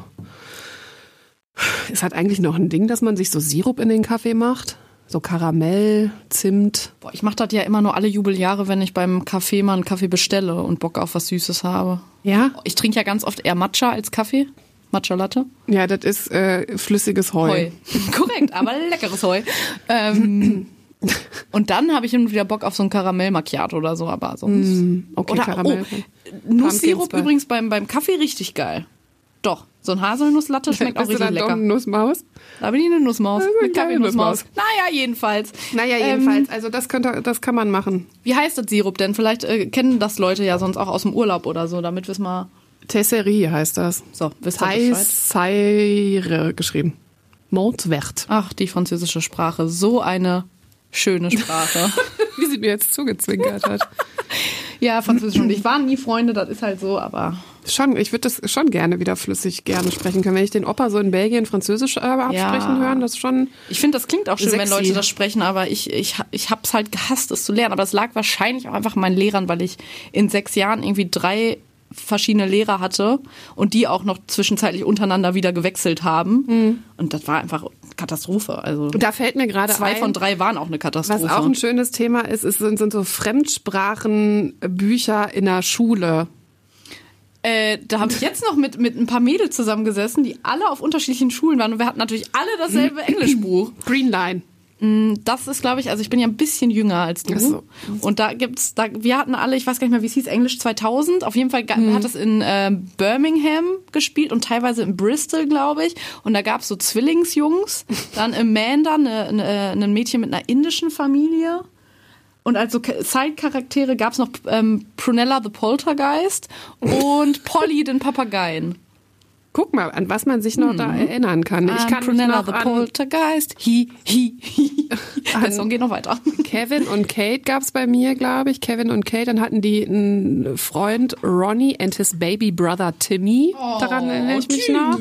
Ist halt eigentlich noch ein Ding, dass man sich so Sirup in den Kaffee macht? So Karamell, Zimt. Boah, ich mache das ja immer nur alle Jubeljahre, wenn ich beim Kaffee mal einen Kaffee bestelle und Bock auf was Süßes habe. Ja? Ich trinke ja ganz oft eher Matcha als Kaffee. Matcha Latte. Ja, das ist äh, flüssiges Heu. Heu. Korrekt, aber leckeres Heu. Ähm, und dann habe ich immer wieder Bock auf so ein Karamell Macchiato oder so, aber sonst. Mm, okay, oder, Karamell. Oh, Nusssirup Pumpkin übrigens beim, beim Kaffee richtig geil. Doch, so ein Haselnusslatte schmeckt auch Bist du richtig dann doch lecker. eine Nussmaus? Da bin ich eine Nussmaus. Ja, Eine geile Kaffee-Nussmaus. Nussmaus. Naja, jedenfalls. Naja, jedenfalls. also das, könnte, das kann man machen. Wie heißt das Sirup denn? Vielleicht äh, kennen das Leute ja sonst auch aus dem Urlaub oder so, damit wir es mal... Tesserie heißt das. So, wisst ihr Bescheid? Teisseire geschrieben. Montvert. Ach, die französische Sprache. So eine schöne Sprache. Wie sie mir jetzt zugezwinkert hat. Ja, Französisch und ich waren nie Freunde, das ist halt so, aber... Schon, ich würde das schon gerne wieder flüssig gerne sprechen können. Wenn ich den Opa so in Belgien Französisch äh, absprechen hören, das ist schon... Ich finde, das klingt auch schön, wenn Sexy. Leute das sprechen, aber ich, ich, ich hab's halt gehasst, es zu lernen. Aber es lag wahrscheinlich auch einfach an meinen Lehrern, weil ich in sechs Jahren irgendwie drei verschiedene Lehrer hatte und die auch noch zwischenzeitlich untereinander wieder gewechselt haben. Mhm. Und das war einfach Katastrophe. Also Da fällt mir gerade zwei ein, von drei waren auch eine Katastrophe. was auch ein schönes Thema ist, ist sind, sind so Fremdsprachenbücher in der Schule. Äh, da habe ich jetzt noch mit, mit ein paar Mädels zusammengesessen, die alle auf unterschiedlichen Schulen waren. Und wir hatten natürlich alle dasselbe Englischbuch. Green Line. Das ist, glaube ich, also ich bin ja ein bisschen jünger als du. So. Und da gibt's, da, wir hatten alle, ich weiß gar nicht mehr, wie es hieß, Englisch zweitausend. Auf jeden Fall hm. hat es in äh, Birmingham gespielt und teilweise in Bristol, glaube ich. Und da gab's so Zwillingsjungs. Dann Amanda, eine, eine, ein Mädchen mit einer indischen Familie. Und als so Side-Charaktere gab's noch ähm, Prunella the Poltergeist und Polly den Papageien. Guck mal, an was man sich noch hm. da erinnern kann. Ich kann Prunella mich noch the an Poltergeist. Hi, hi, hi. Der Song geht noch weiter. Kevin und Kate gab's bei mir, glaube ich. Kevin und Kate, dann hatten die einen Freund, Ronnie and his baby brother Timmy. Oh, daran erinnere ich mich noch.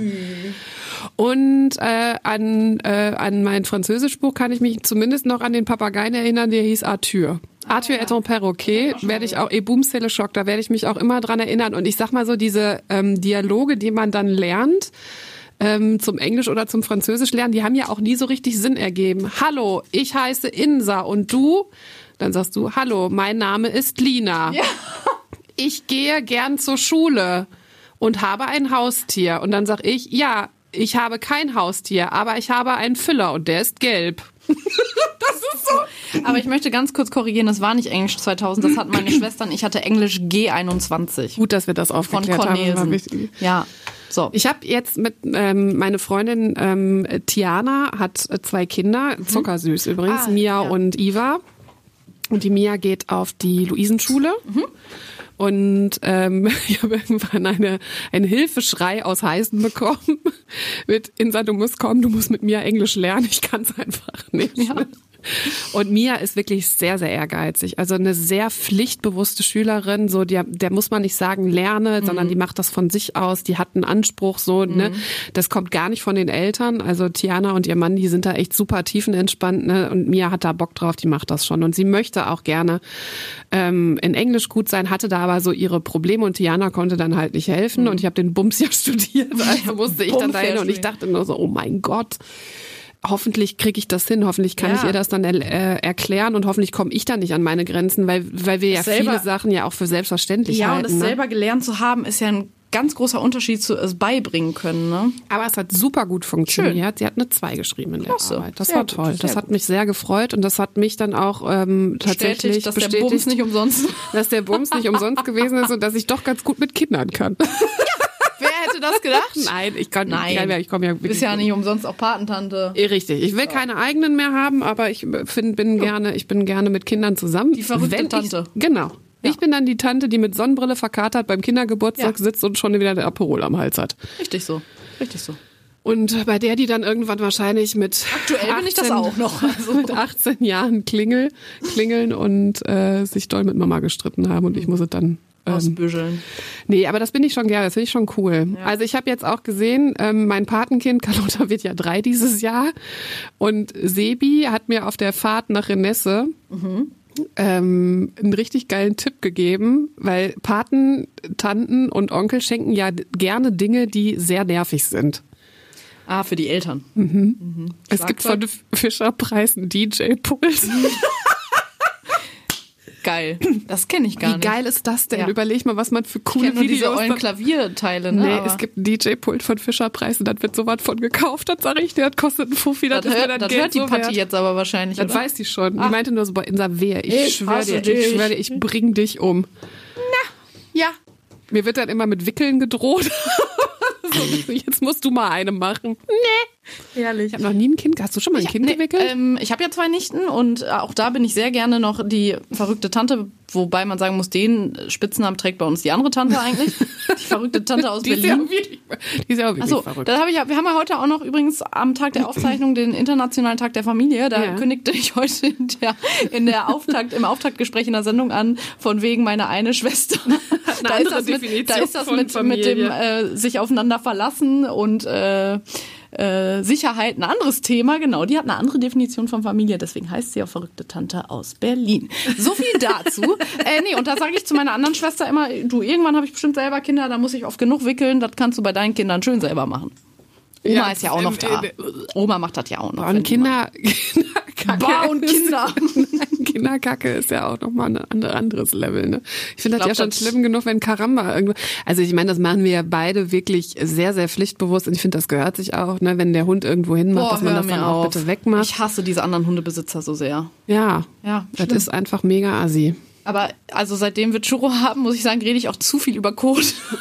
Und äh, an, äh, an mein Französischbuch kann ich mich zumindest noch an den Papageien erinnern, der hieß Arthur. Arthur et un perroquet, werde ich auch, et boum, c'est le choc, da werde ich mich auch immer dran erinnern. Und ich sag mal so, diese ähm, Dialoge, die man dann lernt, ähm, zum Englisch oder zum Französisch lernen, die haben ja auch nie so richtig Sinn ergeben. Hallo, ich heiße Insa und du? Dann sagst du, hallo, mein Name ist Lina. Ja. Ich gehe gern zur Schule und habe ein Haustier. Und dann sag ich, ja, ich habe kein Haustier, aber ich habe einen Füller und der ist gelb. Das ist so. Aber ich möchte ganz kurz korrigieren, das war nicht Englisch zweitausend, das hatten meine Schwestern. Ich hatte Englisch G einundzwanzig. Gut, dass wir das aufgeklärt von Cornelsen. haben. Ja, so. Ich habe jetzt mit, ähm, meine Freundin ähm, Tiana hat zwei Kinder, mhm. zuckersüß übrigens, ah, Mia ja. und Iva. Und die Mia geht auf die Luisenschule. Mhm. Und ähm, ich habe irgendwann eine, einen Hilfeschrei aus Heißen bekommen mit Insa, du musst kommen, du musst mit Mia Englisch lernen, ich kann es einfach nicht. Ja. Und Mia ist wirklich sehr, sehr ehrgeizig. Also eine sehr pflichtbewusste Schülerin, so der, der muss man nicht sagen, lerne, mhm. sondern die macht das von sich aus, die hat einen Anspruch, so, mhm. ne. Das kommt gar nicht von den Eltern. Also Tiana und ihr Mann, die sind da echt super tiefenentspannt, ne. Und Mia hat da Bock drauf, die macht das schon. Und sie möchte auch gerne ähm, in Englisch gut sein, hatte da aber so ihre Probleme und Tiana konnte dann halt nicht helfen. Mhm. Und ich habe den Bums ja studiert, also musste ich dann dahin und ich dachte nur so, oh mein Gott. Hoffentlich kriege ich das hin, hoffentlich kann ja. ich ihr das dann äh, erklären und hoffentlich komme ich dann nicht an meine Grenzen, weil weil wir ja selber, viele Sachen ja auch für selbstverständlich ja, halten. Ja, und es ne? selber gelernt zu haben, ist ja ein ganz großer Unterschied zu es beibringen können. Ne? Aber es hat super gut funktioniert. Schön. Sie hat eine zwei geschrieben in der Klasse. Arbeit. Das sehr war toll. Gut, das hat gut. mich sehr gefreut und das hat mich dann auch ähm, tatsächlich bestätigt, dass bestätigt, der Bums nicht umsonst, dass der Bums nicht umsonst gewesen ist und dass ich doch ganz gut mit Kindern kann. Wer hätte das gedacht? Nein, ich kann Nein. nicht. Ich komme ja du bist ja nicht umsonst auch Patentante. Richtig. Ich will ja. keine eigenen mehr haben, aber ich find, bin ja. gerne, ich bin gerne mit Kindern zusammen. Die verrückte Wenn Tante. Ich, genau. Ja. Ich bin dann die Tante, die mit Sonnenbrille verkatert beim Kindergeburtstag ja. sitzt und schon wieder der Aperol am Hals hat. Richtig so. Richtig so. Und bei der, die dann irgendwann wahrscheinlich mit Aktuell achtzehn, bin ich das auch noch. Also. mit achtzehn Jahren klingel, klingeln und äh, sich doll mit Mama gestritten haben und ich muss es dann ausbüscheln. Nee, aber das bin ich schon gerne, das finde ich schon cool. Ja. Also ich habe jetzt auch gesehen, ähm, mein Patenkind, Carlotta wird ja drei dieses Jahr und Sebi hat mir auf der Fahrt nach Renesse mhm. ähm, einen richtig geilen Tipp gegeben, weil Paten, Tanten und Onkel schenken ja gerne Dinge, die sehr nervig sind. Ah, für die Eltern. Mhm. Mhm. Es gibt von Fischer-Preis einen D J-Pult. Geil. Das kenne ich gar Wie nicht. Wie geil ist das denn? Ja. Überleg mal, was man für coole ich nur Videos... diese ollen Klavierteile, ne? Nee, aber es gibt einen D J-Pult von Fischer-Preis und das wird sowas von gekauft. Das sag ich dir, das kostet einen Fuffi. Das, das ist hört, mir das Geld hört die so Patti wert. jetzt aber wahrscheinlich, Das oder? weiß die schon. Ach. Die meinte nur so, boah, Insa, wehe, ich, ich schwöre dir, dich. ich schwöre dir, ich bring dich um. Na, ja. Mir wird dann immer mit Wickeln gedroht. So, jetzt musst du mal eine machen. Nee. Ehrlich. Ich habe noch nie ein Kind. Hast du schon mal ein ich, Kind nee, gewickelt? Ähm, ich habe ja zwei Nichten und auch da bin ich sehr gerne noch die verrückte Tante, wobei man sagen muss, den Spitznamen trägt bei uns die andere Tante eigentlich. Die verrückte Tante aus die Berlin. Ist ja wirklich, die ist ja auch wirklich Achso, verrückt. Da hab ich, wir haben ja heute auch noch übrigens am Tag der Aufzeichnung den Internationalen Tag der Familie. Da ja. kündigte ich heute in der, in der Auftakt, im Auftaktgespräch in der Sendung an, von wegen meine eine Schwester. Eine da, andere ist das mit, Definition da ist das von mit, mit dem äh, sich aufeinander verlassen und äh, äh, Sicherheit ein anderes Thema. Genau, die hat eine andere Definition von Familie. Deswegen heißt sie auch verrückte Tante aus Berlin. So viel dazu. äh, nee, und da sage ich zu meiner anderen Schwester immer, du, irgendwann habe ich bestimmt selber Kinder, da muss ich oft genug wickeln. Das kannst du bei deinen Kindern schön selber machen. Oma ja, ist ja auch noch da. Oma macht das ja auch noch. Und Kinder, Kinder Kinderkacke. Bah und Kinder. Kinderkacke ist ja auch nochmal ein andere, anderes Level. Ne? Ich finde das glaub, ja schon das schlimm genug, wenn Karamba irgendwo... Also ich meine, das machen wir ja beide wirklich sehr, sehr pflichtbewusst. Und ich finde, das gehört sich auch, ne? Wenn der Hund irgendwo hin macht, Boah, dass man hör das dann mir auch auf. bitte wegmacht. Ich hasse diese anderen Hundebesitzer so sehr. Ja, Ja, das schlimm. ist einfach mega assi. Aber also seitdem wir Churro haben, muss ich sagen, rede ich auch zu viel über Code.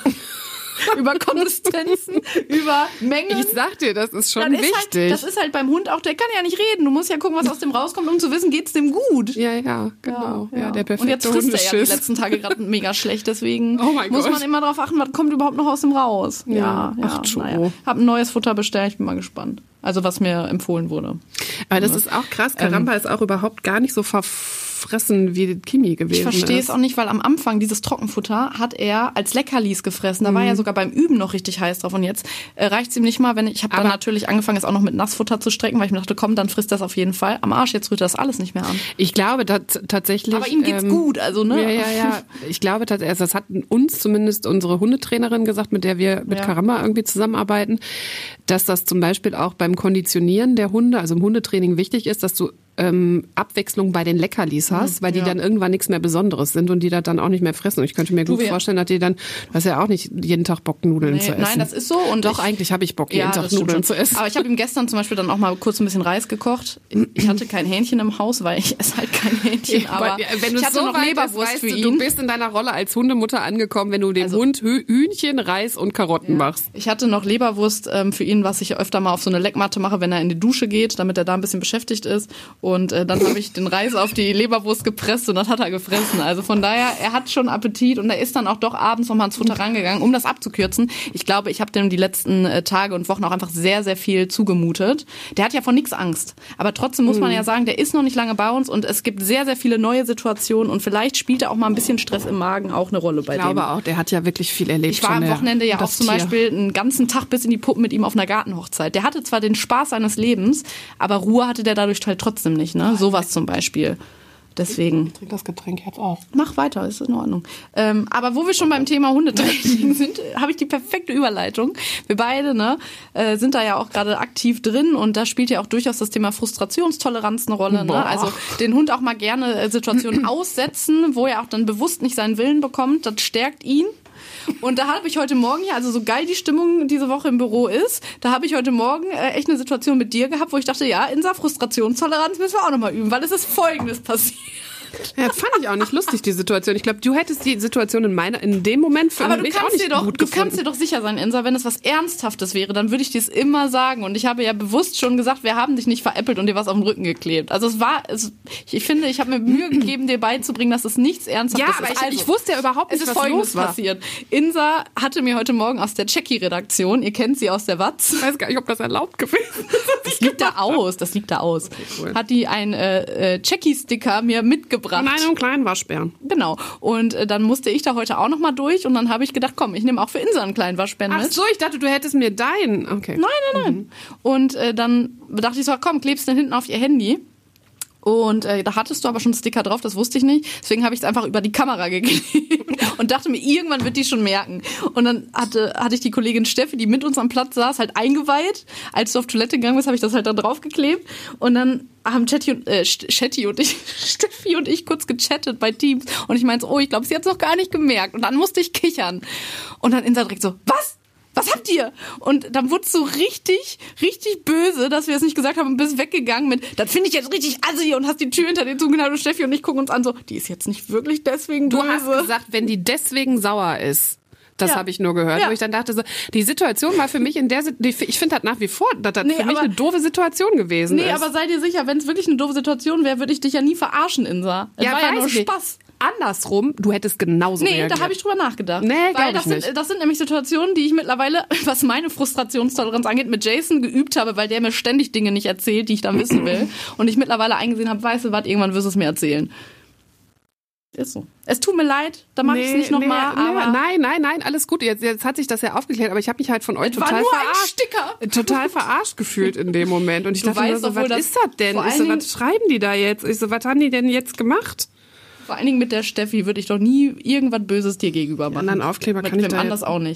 Über Konsistenzen, über Mengen. Ich sag dir, das ist schon Das ist wichtig. Halt, das ist halt beim Hund auch, der kann ja nicht reden. Du musst ja gucken, was aus dem rauskommt, um zu wissen, geht's dem gut. ja, ja, genau. Ja, Ja. der perfekte Und jetzt frisst er ja die Hundeschiss. letzten Tage gerade mega schlecht, deswegen Oh mein muss Gott. man immer darauf achten, was kommt überhaupt noch aus dem raus. Ja. Ja, ja. Ach, Churro. naja. Hab ein neues Futter bestellt, ich bin mal gespannt. Also was mir empfohlen wurde. Aber das ist auch krass. Karamba Ähm, ist auch überhaupt gar nicht so verfressen wie Kimi gewesen Ich verstehe ist. es auch nicht, weil am Anfang dieses Trockenfutter hat er als Leckerlis gefressen. Da war er sogar beim Üben noch richtig heiß drauf. Und jetzt äh, reicht es ihm nicht mal, wenn ich, ich habe dann Aber- natürlich angefangen, es auch noch mit Nassfutter zu strecken, weil ich mir dachte, komm, dann frisst das auf jeden Fall. Am Arsch, jetzt rührt das alles nicht mehr an. Ich glaube tat- tatsächlich. Aber ihm geht's ähm, gut, also ne. Ja, ja, ja. Ich glaube tatsächlich, also das hat uns zumindest unsere Hundetrainerin gesagt, mit der wir mit Ja. Karamba irgendwie zusammenarbeiten, dass das zum Beispiel auch beim Konditionieren der Hunde, also im Hundetraining wichtig ist, dass du ähm, Abwechslung bei den Leckerlis hast, weil die ja. dann irgendwann nichts mehr Besonderes sind und die das dann auch nicht mehr fressen. Und ich könnte mir gut wir- vorstellen, dass die dann, du hast ja auch nicht jeden Tag Bock, Nudeln Nee, zu essen. nein, das ist so. Und Doch, ich, eigentlich habe ich Bock, jeden ja, Tag das stimmt Nudeln schon. zu essen. Aber ich habe ihm gestern zum Beispiel dann auch mal kurz ein bisschen Reis gekocht. Ich hatte kein Hähnchen im Haus, weil ich esse halt kein Hähnchen. Aber wenn du ich hatte so noch weit Leberwurst bist, für weißt ihn. du, du bist in deiner Rolle als Hundemutter angekommen, wenn du dem Also- Hund Hü- Hühnchen, Reis und Karotten machst. Ich hatte noch Leberwurst ähm, für ihn, was ich öfter mal auf so eine Leckmatte mache, wenn er in die Dusche geht, damit er da ein bisschen beschäftigt ist. Und äh, dann habe ich den Reis auf die Leberwurst gepresst und das hat er gefressen. Also von daher, er hat schon Appetit und er ist dann auch doch abends noch mal ans Futter rangegangen, um das abzukürzen. Ich glaube, ich habe dem die letzten äh, Tage und Wochen auch einfach sehr, sehr viel zugemutet. Der hat ja von nichts Angst. Aber trotzdem muss man ja sagen, der ist noch nicht lange bei uns und es gibt sehr, sehr viele neue Situationen und vielleicht spielt er auch mal ein bisschen Stress im Magen auch eine Rolle bei Ich dem. glaube auch, der hat ja wirklich viel erlebt. Ich war schon, am der- Wochenende ja auch das zum Tier. Beispiel einen ganzen Tag bis in die Puppen mit ihm auf einer Gartenhochzeit. Der hatte zwar den Spaß seines Lebens, aber Ruhe hatte der dadurch halt trotzdem nicht. Ne? Sowas zum Beispiel. Deswegen, Trink das Getränk jetzt auf. mach weiter, ist in Ordnung. Ähm, aber wo wir schon beim Thema Hundetraining sind, habe ich die perfekte Überleitung. Wir beide ne, äh, sind da ja auch gerade aktiv drin und da spielt ja auch durchaus das Thema Frustrationstoleranz eine Rolle. Ne? Boah. Also den Hund auch mal gerne äh, Situationen aussetzen, wo er auch dann bewusst nicht seinen Willen bekommt. Das stärkt ihn. Und da habe ich heute Morgen ja, also so geil die Stimmung diese Woche im Büro ist, da habe ich heute Morgen äh, echt eine Situation mit dir gehabt, wo ich dachte, ja, Insa, Frustrationstoleranz müssen wir auch nochmal üben, weil es ist Folgendes passiert. Ja, fand ich auch nicht lustig, die Situation. Ich glaube, du hättest die Situation in meiner, in dem Moment für Aber du mich auch kannst nicht dir doch, gut du gefunden. kannst dir doch sicher sein, Insa, wenn es was Ernsthaftes wäre, dann würde ich dir es immer sagen. Und ich habe ja bewusst schon gesagt, wir haben dich nicht veräppelt und dir was auf den Rücken geklebt. Also es war, es, ich finde, ich habe mir Mühe gegeben, dir beizubringen, dass es nichts Ernsthaftes Ja, aber ist. ich, Also, ich wusste ja überhaupt es nicht, ist was Folgendes los war. passiert. Insa hatte mir heute Morgen aus der Jackie-Redaktion, ihr kennt sie aus der Watz, Ich weiß gar nicht, ob das erlaubt gewesen ist. das liegt da aus, das liegt da aus, cool. hat die ein äh, äh, Jackie-Sticker mir mitgebracht. Von einem kleinen Waschbären. Genau. Und äh, dann musste ich da heute auch noch mal durch und dann habe ich gedacht, komm, ich nehme auch für Insa einen kleinen Waschbären Ach mit. so, ich dachte, du hättest mir deinen. Okay. Nein, nein, nein. Und äh, dann dachte ich so, komm, klebst den hinten auf ihr Handy. Und äh, da hattest du aber schon einen Sticker drauf, das wusste ich nicht. Deswegen habe ich es einfach über die Kamera geklebt und dachte mir, irgendwann wird die schon merken. Und dann hatte, hatte ich die Kollegin Steffi, die mit uns am Platz saß, halt eingeweiht. Als du auf Toilette gegangen bist, habe ich das halt da drauf geklebt. Und dann haben Chatty und, äh, Chatty und ich, Steffi und ich kurz gechattet bei Teams. Und ich meinte, oh, ich glaube, sie hat es noch gar nicht gemerkt. Und dann musste ich kichern. Und dann Insa direkt so, was? Was habt ihr? Und dann wurde es so richtig, richtig böse, dass wir es nicht gesagt haben und bist weggegangen mit, das finde ich jetzt richtig assi und hast die Tür hinter dir zugeknallt und Steffi und ich gucken uns an so, die ist jetzt nicht wirklich deswegen Du böse. hast gesagt, wenn die deswegen sauer ist. Das Ja. habe ich nur gehört, Ja. wo ich dann dachte, so, die Situation war für mich in der, die, ich finde das nach wie vor, dass das Nee, für mich aber- eine doofe Situation gewesen Nee, ist. aber sei dir sicher, wenn es wirklich eine doofe Situation wäre, würde ich dich ja nie verarschen, Insa. Es ja, war ja weiß nur ich nicht. Spaß. Andersrum, du hättest genauso Nee, reagiert. da habe ich drüber nachgedacht. Nee, Weil glaub ich das sind, nicht. das sind nämlich Situationen, die ich mittlerweile, was meine Frustrationstoleranz angeht, mit Jason geübt habe, weil der mir ständig Dinge nicht erzählt, die ich dann wissen will. Und ich mittlerweile eingesehen habe, weißt du was, irgendwann wirst du es mir erzählen. Ist so. Es tut mir leid, da mache ich es nicht nochmal, nee, aber nein, nein, nein, alles gut. Jetzt, jetzt hat sich das ja aufgeklärt, aber ich habe mich halt von euch es war total nur ein verarscht. Sticker. Total verarscht gefühlt in dem Moment. Und ich Du dachte mir weißt so, doch wohl, was dass ist das denn? vor Ich so, allen was schreiben die da jetzt? Ich so, was haben die denn jetzt gemacht? Vor allen Dingen mit der Steffi würde ich doch nie irgendwas Böses dir gegenüber machen. anderen Aufkleber mit kann ich wem da anders jetzt- auch nicht.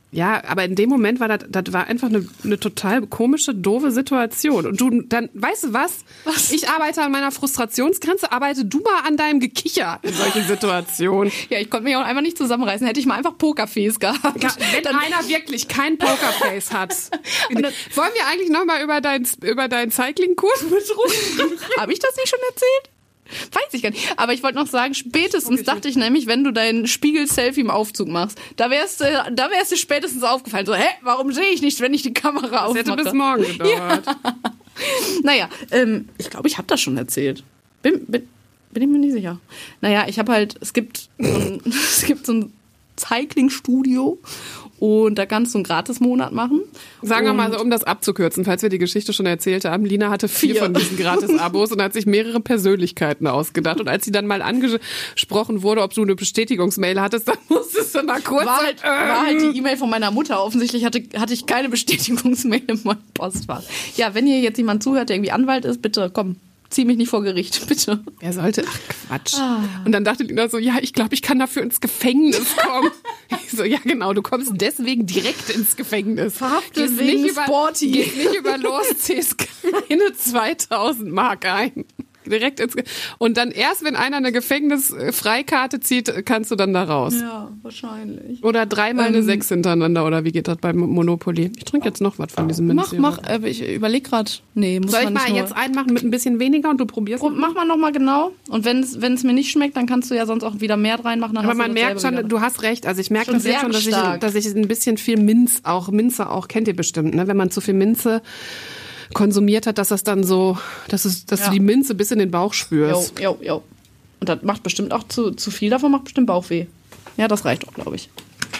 Ja, aber in dem Moment war das, das war einfach eine, eine total komische, doofe Situation. Und du, dann, weißt du was? Was? Ich arbeite an meiner Frustrationsgrenze, arbeite du mal an deinem Gekicher in solchen Situationen. Ja, ich konnte mich auch einfach nicht zusammenreißen. Hätte ich mal einfach Pokerface gehabt. Ja, wenn dann einer wirklich kein Pokerface hat. Wollen wir eigentlich nochmal über deinen über deinen Cycling-Kurs betrunken? Habe ich das nicht schon erzählt? Weiß ich gar nicht. Aber ich wollte noch sagen, spätestens okay, dachte ich nämlich, wenn du dein Spiegel-Selfie im Aufzug machst, da wärst du, da wärst du spätestens aufgefallen. So, hä, warum sehe ich nicht, wenn ich die Kamera aufmache? Das hätte bis morgen gedauert. Ja. Naja, ähm, ich glaube, ich habe das schon erzählt. Bin, bin, bin ich mir nicht sicher. Naja, ich habe halt, es gibt so ein, es gibt so ein Cycling-Studio und da kannst du einen Gratis-Monat machen. Sagen wir mal so, um das abzukürzen, falls wir die Geschichte schon erzählt haben, Lina hatte vier, vier. von diesen Gratis-Abos und hat sich mehrere Persönlichkeiten ausgedacht. Und als sie dann mal angesprochen wurde, ob du eine Bestätigungsmail hattest, dann musstest du mal kurz... War halt, ähm. war halt die E-Mail von meiner Mutter. Offensichtlich hatte, hatte ich keine Bestätigungsmail in meinem Postfach. Ja, wenn hier jetzt jemand zuhört, der irgendwie Anwalt ist, bitte komm. Zieh mich nicht vor Gericht, bitte. Wer sollte? Ach, Quatsch. Ah. Und dann dachte Lina so, ja, ich glaube, ich kann dafür ins Gefängnis kommen. Ich so, ja genau, du kommst deswegen direkt ins Gefängnis. Verhaftet wegen nicht über, Sporty. Gehst nicht über los, ziehst keine zweitausend Mark ein. Direkt ins Ge- Und dann erst, wenn einer eine Gefängnisfreikarte zieht, kannst du dann da raus. Ja, wahrscheinlich. Oder dreimal ähm, eine Sechs hintereinander, oder wie geht das beim Monopoly? Ich trinke jetzt noch was von diesem Minzsirup. Mach, mach, äh, ich überlege gerade. Nee, muss Soll man ich mal nicht jetzt einmachen mit ein bisschen weniger und du probierst? Pro- mach mal nochmal genau. Und wenn es mir nicht schmeckt, dann kannst du ja sonst auch wieder mehr reinmachen. Dann Aber hast man du merkt schon, wieder. Du hast recht. Also ich merke Schon das jetzt schon, dass ich, stark. dass ich ein bisschen viel Minz auch, Minze auch, kennt ihr bestimmt, ne? Wenn man zu viel Minze konsumiert hat, dass das dann so, dass, es, dass Ja. du die Minze bis in den Bauch spürst. Jo, jo, jo. Und das macht bestimmt auch zu, zu viel davon, macht bestimmt Bauchweh. Ja, das reicht auch, glaube ich.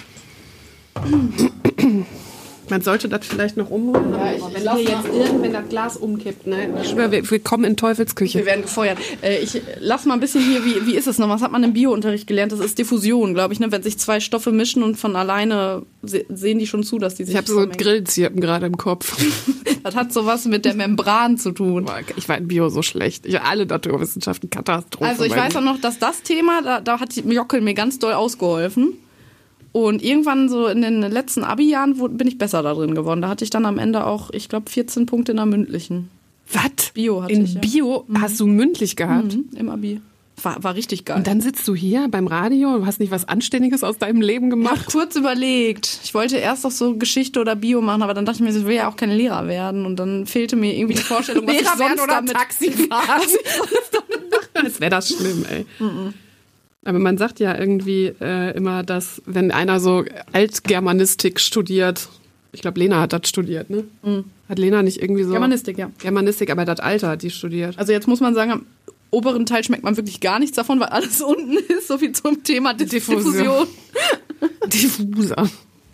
Man sollte das vielleicht noch umrühren. Ja, ich- wenn ich lass hier mal- jetzt irgendwann das Glas umkippt, ne? Ich schwöre, wir, wir kommen in Teufelsküche. Wir werden gefeuert. Äh, ich lass mal ein bisschen hier, wie, wie ist es noch? Was hat man im Biounterricht gelernt? Das ist Diffusion, glaube ich, ne? Wenn sich zwei Stoffe mischen und von alleine se- sehen die schon zu, dass die sich Ich habe so vermengen. Grillzirpen gerade im Kopf. Das hat sowas mit der Membran zu tun. Boah, ich war in Bio so schlecht. Ich alle Naturwissenschaften Katastrophe. Also ich weiß auch noch, dass das Thema, da, da hat die Jockel mir ganz doll ausgeholfen. Und irgendwann so in den letzten Abi-Jahren wo- bin ich besser da drin geworden. Da hatte ich dann am Ende auch, ich glaube, vierzehn Punkte in der mündlichen. Was? Bio hatte in ich, ja. Bio hast du mündlich gehabt? Mhm, im Abi. War, war richtig geil. Und dann sitzt du hier beim Radio und hast nicht was Anständiges aus deinem Leben Ich habe gemacht? kurz überlegt. Ich wollte erst auch so Geschichte oder Bio machen, aber dann dachte ich mir, ich will ja auch kein Lehrer werden. Und dann fehlte mir irgendwie die Vorstellung, was ich Lehrer werden sonst oder damit... Taxifahren? Als wäre das schlimm, ey. Mhm. Aber man sagt ja irgendwie äh, immer, dass wenn einer so Altgermanistik studiert, ich glaube, Lena hat das studiert, ne? Mhm. Hat Lena nicht irgendwie so... Germanistik, ja. Germanistik, aber das Alter hat die studiert. Also jetzt muss man sagen, am oberen Teil schmeckt man wirklich gar nichts davon, weil alles unten ist. So viel zum Thema Diffusion. Diffusion. Diffuser.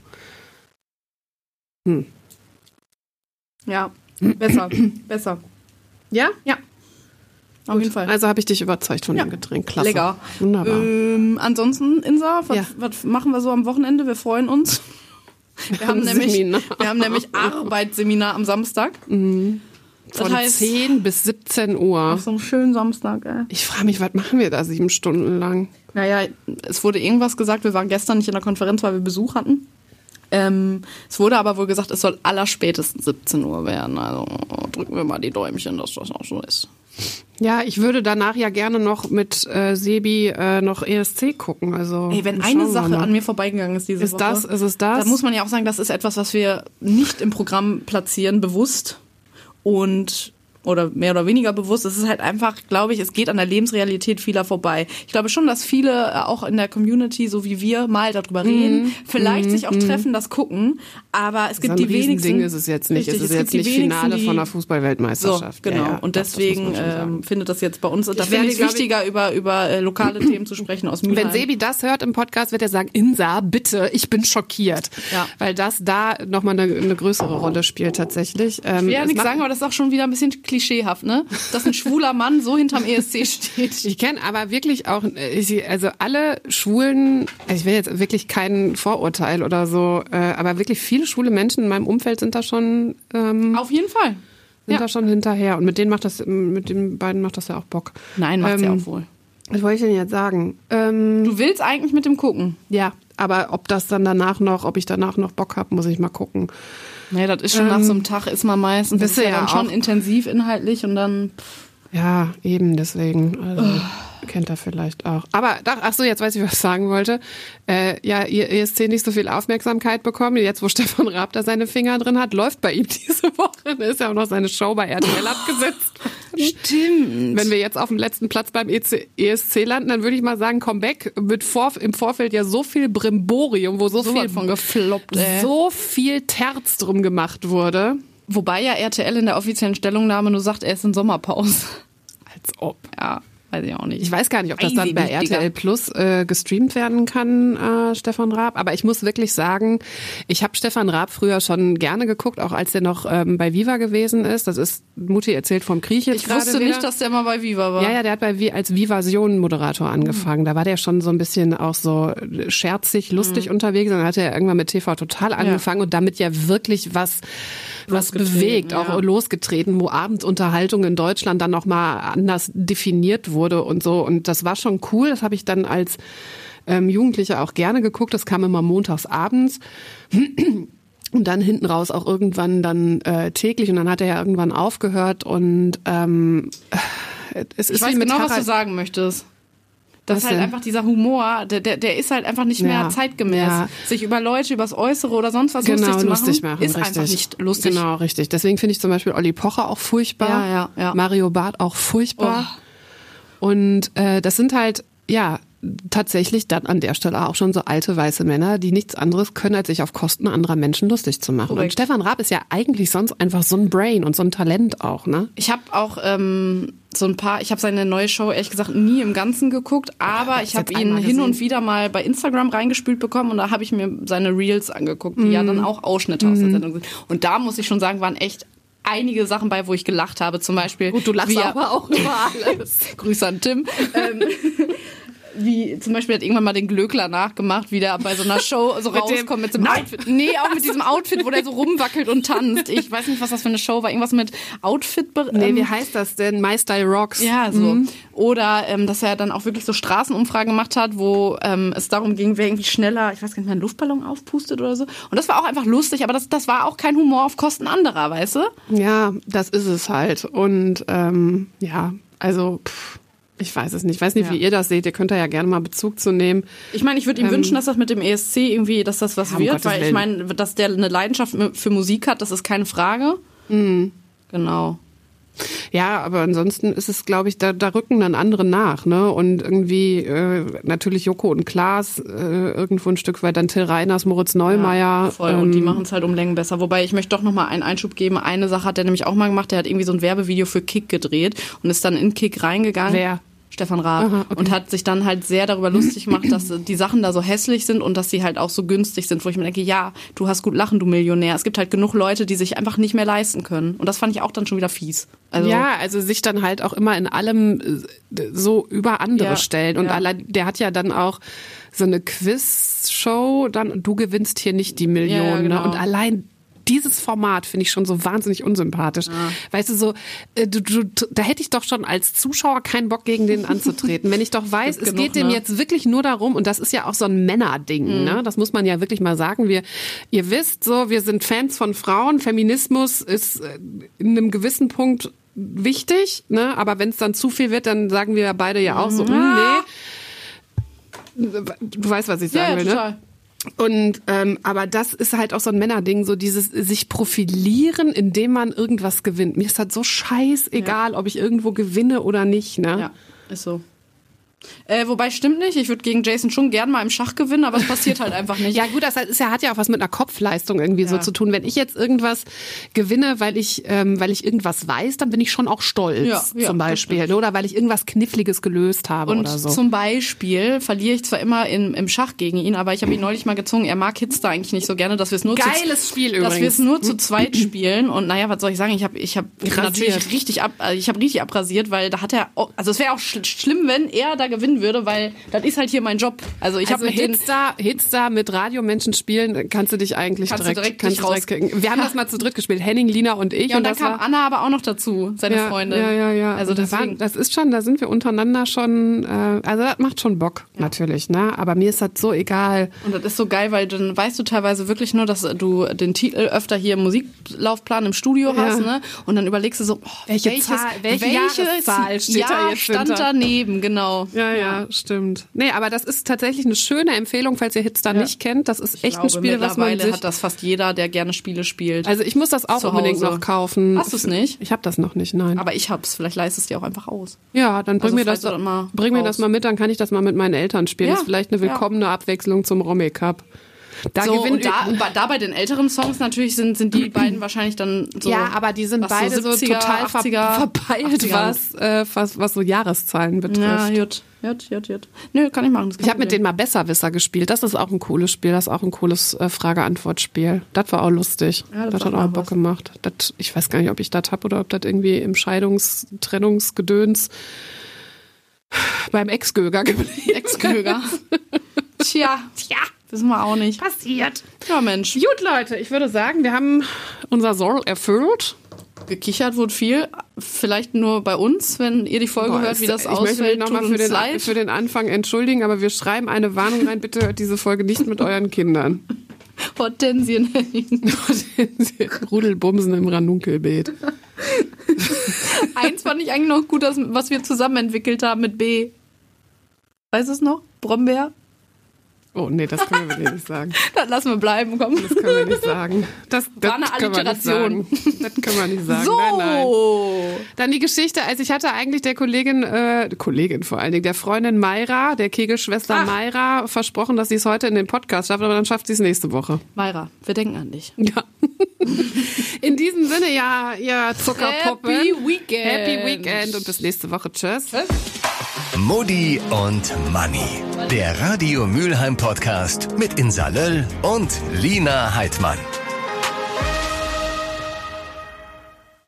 Hm. Ja, besser, besser. Ja? Ja, auf jeden Fall. Also habe ich dich überzeugt von Ja. dem Getränk. Klasse. Lecker. Wunderbar. Ähm, ansonsten, Insa, was, Ja. was machen wir so am Wochenende? Wir freuen uns. Wir haben, Ein nämlich, Seminar. wir haben nämlich Arbeitsseminar am Samstag. Von Das heißt, zehn bis siebzehn Uhr. auf so einem schönen Samstag, ey. Ich frage mich, was machen wir da sieben Stunden lang? Naja, es wurde irgendwas gesagt, wir waren gestern nicht in der Konferenz, weil wir Besuch hatten. Ähm, es wurde aber wohl gesagt, es soll allerspätestens siebzehn Uhr werden. Also drücken wir mal die Däumchen, dass das auch so ist. Ja, ich würde danach ja gerne noch mit äh, Sebi äh, noch E S C gucken. Also Ey, wenn schauen eine wir Sache mal. an mir vorbeigegangen ist diese Ist Woche. das, ist es das? Da muss man ja auch sagen, das ist etwas, was wir nicht im Programm platzieren, bewusst. Und oder mehr oder weniger bewusst. Es ist halt einfach, glaube ich, es geht an der Lebensrealität vieler vorbei. Ich glaube schon, dass viele auch in der Community, so wie wir, mal darüber reden, vielleicht sich auch treffen, das gucken, aber es gibt so ein die wenigsten... Riesending ist es jetzt nicht. Richtig, es ist es jetzt gibt die nicht Finale wenigsten, von die- der Fußball-Weltmeisterschaft. So, genau. Ja, ja, und doch, das deswegen muss man schon sagen. ähm, findet das jetzt bei uns, da Ich finde werde, ich es glaub ich- wichtiger, über, über äh, lokale Themen zu sprechen aus Mülheim. Wenn Sebi das hört im Podcast, wird er sagen, Insa, bitte, ich bin schockiert. Ja. Weil das da nochmal eine, eine größere Rolle spielt tatsächlich. Ähm, Ich will ja es nichts macht- sagen, aber das ist auch schon wieder ein bisschen klischeehaft, ne? Dass ein schwuler Mann so hinterm E S C steht. Ich kenne aber wirklich auch, äh, ich- also alle Schwulen, also ich will jetzt wirklich kein Vorurteil oder so, äh, aber wirklich viele schwule Menschen in meinem Umfeld sind da schon, ähm, Auf jeden Fall. sind Ja. da schon hinterher. Und mit denen macht das, mit den beiden macht das ja auch Bock. Nein, macht's ja Ähm, auch wohl. Was wollte ich denn jetzt sagen? Ähm, Du willst eigentlich mit dem gucken. ja, aber ob das dann danach noch, ob ich danach noch Bock habe, muss ich mal gucken. Nee, das ist schon ähm, nach so einem Tag ist man meistens, das ist ja, ja dann schon intensiv inhaltlich und dann... Pff. Ja, eben deswegen. Also, oh. Kennt er vielleicht auch. Aber, ach so, jetzt weiß ich, was ich sagen wollte. Äh, ja, ihr E S C nicht so viel Aufmerksamkeit bekommen. Jetzt, wo Stefan Raab da seine Finger drin hat, läuft bei ihm diese Woche. Da ist ja auch noch seine Show bei R T L abgesetzt. Stimmt. Wenn wir jetzt auf dem letzten Platz beim E S C landen, dann würde ich mal sagen, Comeback mit vor, im Vorfeld ja so viel Brimborium, wo so, so viel von gefloppt, ey. so viel Terz drum gemacht wurde. Wobei ja R T L in der offiziellen Stellungnahme nur sagt, er ist in Sommerpause. Als ob. Ja, weiß ich auch nicht. Ich weiß gar nicht, ob das dann bei R T L Plus äh, gestreamt werden kann, äh, Stefan Raab. Aber ich muss wirklich sagen, ich habe Stefan Raab früher schon gerne geguckt, auch als der noch ähm, bei Viva gewesen ist. Das ist, Mutti erzählt vom Krieg jetzt Ich wusste wieder. nicht, dass der mal bei Viva war. Ja, ja, der hat bei als Vivasion-Moderator angefangen. Mhm. Da war der schon so ein bisschen auch so scherzig, lustig mhm. unterwegs. Und dann hat er irgendwann mit T V Total angefangen ja. und damit ja wirklich was was bewegt, ja. auch losgetreten, wo Abendunterhaltung in Deutschland dann noch mal anders definiert wurde und so. Und das war schon cool. Das habe ich dann als ähm, Jugendliche auch gerne geguckt. Das kam immer montags abends. Und dann hinten raus auch irgendwann dann äh, täglich. Und dann hat er ja irgendwann aufgehört. Und ähm, es ist ich weiß wie mit genau, Harald, was du sagen möchtest. Das Was ist halt denn? einfach dieser Humor, der, der, der ist halt einfach nicht Ja. mehr zeitgemäß. Ja. Sich über Leute, übers Äußere oder sonst was genau, lustig zu machen, lustig machen ist richtig. einfach nicht lustig. Genau, richtig. Deswegen finde ich zum Beispiel Olli Pocher auch furchtbar. Ja, ja, ja. Mario Barth auch furchtbar. Oh. Und äh, das sind halt, ja, tatsächlich dann an der Stelle auch schon so alte weiße Männer, die nichts anderes können, als sich auf Kosten anderer Menschen lustig zu machen. Korrekt. Und Stefan Raab ist ja eigentlich sonst einfach so ein Brain und so ein Talent auch, ne? Ich habe auch ähm, so ein paar, ich habe seine neue Show ehrlich gesagt nie im Ganzen geguckt, aber Ja, ich habe jetzt ihn einmal hin gesehen. und wieder mal bei Instagram reingespült bekommen und da habe ich mir seine Reels angeguckt, die mm. ja dann auch Ausschnitte aus der Sendung sind. Und da muss ich schon sagen, waren echt einige Sachen bei, wo ich gelacht habe. Zum Beispiel. Gut, du lachst wie er, aber auch über alles. Grüße an Tim. ähm, wie zum Beispiel hat irgendwann mal den Glöckler nachgemacht, wie der bei so einer Show so Mit rauskommt mit so einem Nein. Outfit. Nee, auch mit diesem Outfit, wo der so rumwackelt und tanzt. Ich weiß nicht, was das für eine Show war. Irgendwas mit Outfit. Nee, ähm, wie heißt das denn? My Style Rocks. Ja, so. Mhm. Oder ähm, dass er dann auch wirklich so Straßenumfragen gemacht hat, wo ähm, es darum ging, wer irgendwie schneller, ich weiß gar nicht mehr, einen Luftballon aufpustet oder so. Und das war auch einfach lustig, aber das, das war auch kein Humor auf Kosten anderer, weißt du? Ja, das ist es halt. Und ähm, ja, also pff, ich weiß es nicht. Ich weiß nicht, Ja. wie ihr das seht. Ihr könnt da ja gerne mal Bezug zu nehmen. Ich meine, ich würde ihm Ähm, wünschen, dass das mit dem E S C irgendwie, dass das was Ja, um wird, Gottes weil ich Willen. meine, dass der eine Leidenschaft für Musik hat, das ist keine Frage. Mhm. Genau. Ja, aber ansonsten ist es, glaube ich, da, da rücken dann andere nach, ne? Und irgendwie äh, natürlich Joko und Klaas, äh, irgendwo ein Stück weit dann Till Reiners, Moritz Neumeier. Ja, voll. Und die ähm, machen es halt um Längen besser. Wobei ich möchte doch noch mal einen Einschub geben. Eine Sache hat der nämlich auch mal gemacht. Der hat irgendwie so ein Werbevideo für Kick gedreht und ist dann in Kick reingegangen. Wer? Stefan Raab. Aha, okay. Und hat sich dann halt sehr darüber lustig gemacht, dass die Sachen da so hässlich sind und dass sie halt auch so günstig sind, wo ich mir denke, ja, du hast gut lachen, du Millionär. Es gibt halt genug Leute, die sich einfach nicht mehr leisten können. Und das fand ich auch dann schon wieder fies. Also, ja, also sich dann halt auch immer in allem äh, so über andere Ja, stellen. Und ja. allein, der hat ja dann auch so eine Quizshow, dann du gewinnst hier nicht die Million. Ja, ja, genau. Ne? Und allein dieses Format finde ich schon so wahnsinnig unsympathisch. Ja. Weißt du, so, äh, du, du, da hätte ich doch schon als Zuschauer keinen Bock, gegen den anzutreten. Wenn ich doch weiß, es genug, geht dem ne? jetzt wirklich nur darum, und das ist ja auch so ein Männerding, mhm. ne? Das muss man ja wirklich mal sagen. Wir, ihr wisst so, wir sind Fans von Frauen. Feminismus ist äh, in einem gewissen Punkt wichtig, ne? Aber wenn es dann zu viel wird, dann sagen wir beide ja auch so, ja. nee. Du weißt, was ich sagen ja, will, total. ne? Und ähm, aber das ist halt auch so ein Männerding, so dieses sich profilieren, indem man irgendwas gewinnt. Mir ist das so scheißegal, ja. ob ich irgendwo gewinne oder nicht, ne? Ja, ist so. Äh, wobei stimmt nicht, ich würde gegen Jason schon gern mal im Schach gewinnen, aber es passiert halt einfach nicht. Ja gut, das ist ja, hat ja auch was mit einer Kopfleistung irgendwie ja. so zu tun. Wenn ich jetzt irgendwas gewinne, weil ich ähm, weil ich irgendwas weiß, dann bin ich schon auch stolz, ja, ja, zum Beispiel. Oder weil ich irgendwas Kniffliges gelöst habe und oder so. Zum Beispiel verliere ich zwar immer in, im Schach gegen ihn, aber ich habe ihn neulich mal gezwungen, er mag Hitster eigentlich nicht so gerne, dass wir es nur, Geiles zu, Spiel dass übrigens. wir es nur zu zweit spielen. Und naja, was soll ich sagen, ich habe ich hab Rasiert. natürlich richtig ab, also ich habe richtig abrasiert, weil da hat er, also es wäre auch sch- schlimm, wenn er da gewinnen würde, weil das ist halt hier mein Job. Also ich also habe mit den Hitstar, Hitstar mit Radiomenschen spielen, kannst du dich eigentlich Kannst direkt, du direkt kannst nicht du direkt kriegen. Wir haben das mal zu dritt gespielt, Henning, Lina und ich. Ja, und, und dann das kam war, Anna aber auch noch dazu, seine ja, Freundin. Ja, ja, ja. Also das, deswegen. war, das ist schon, da sind wir untereinander schon, äh, also das macht schon Bock, ja. natürlich, ne? Aber mir ist das so egal. Und das ist so geil, weil dann weißt du teilweise wirklich nur, dass du den Titel öfter hier im Musiklaufplan im Studio Ja. hast, ne? Und dann überlegst du so, oh, welche welches, Zahl, welche welches Jahreszahl steht Jahr da jetzt stand hinter? daneben, genau. Ja, ja, ja, stimmt. Nee, aber das ist tatsächlich eine schöne Empfehlung, falls ihr Hitstar Ja. nicht kennt. Das ist Ich echt glaube, ein Spiel, was man mittlerweile sich... hat das fast jeder, der gerne Spiele spielt. Also ich muss das auch Zu unbedingt Hause. noch kaufen. Hast du es nicht? Ich habe das noch nicht, nein. Aber ich hab's, vielleicht leistest du dir auch einfach aus. Ja, dann bring, Also mir, das, falls du das mal bring mir brauchst. das mal mit, dann kann ich das mal mit meinen Eltern spielen. Ja, Das ist vielleicht eine willkommene ja. Abwechslung zum Romy Cup. Da so, gewinnt und da, da bei den älteren Songs natürlich sind, sind die beiden wahrscheinlich dann so. ja, aber die sind was beide so, siebziger, total ver achtziger, verpeilt, achtziger. was, äh, was, was so Jahreszahlen betrifft. Ja, jut, jut, jut, jut. Nö, kann ich machen. Ich habe mit denen mal Besserwisser gespielt. Das ist auch ein cooles Spiel. Das ist auch ein cooles äh, Frage-Antwort-Spiel. Das war auch lustig. Ja, das das hat sagt auch mal Bock was. gemacht. Das, ich weiß gar nicht, ob ich das hab oder ob das irgendwie im Scheidungs-, Trennungsgedöns beim Ex-Göger geblieben. Ex-Köger. Tja, tja, wissen wir auch nicht. Passiert. Ja, Mensch. Gut, Leute, ich würde sagen, wir haben unser Soll erfüllt. Gekichert wurde viel. Vielleicht nur bei uns, wenn ihr die Folge Boah, hört, wie das ich möchte mich ausfällt. nochmal Tut für uns den, leid. für den Anfang entschuldigen, aber wir schreiben eine Warnung rein. Bitte hört diese Folge nicht mit euren Kindern. Hortensien Henning. Rudelbumsen im Ranunkelbeet. Eins fand ich eigentlich noch gut, das, was wir zusammen entwickelt haben mit B. Weißt du es noch? Brombeer? Oh nee, das können wir wirklich nicht sagen. Das lassen wir bleiben, komm. Das können wir nicht sagen. Das, das War eine können wir nicht Alliteration. sagen. Das können wir nicht sagen. So. Nein, nein. Dann die Geschichte, also ich hatte eigentlich der Kollegin, äh, Kollegin vor allen Dingen, der Freundin Mayra, der Kegelschwester Ach. Mayra, versprochen, dass sie es heute in den Podcast schafft, aber dann schafft sie es nächste Woche. Mayra, wir denken an dich. Ja. In diesem Sinne, ja, ja, Zuckerpuppe. Happy Weekend. Happy Weekend und bis nächste Woche. Tschüss. Mutti und Manni. Der Radio Mülheim Podcast mit Insa Löll und Lina Heidmann.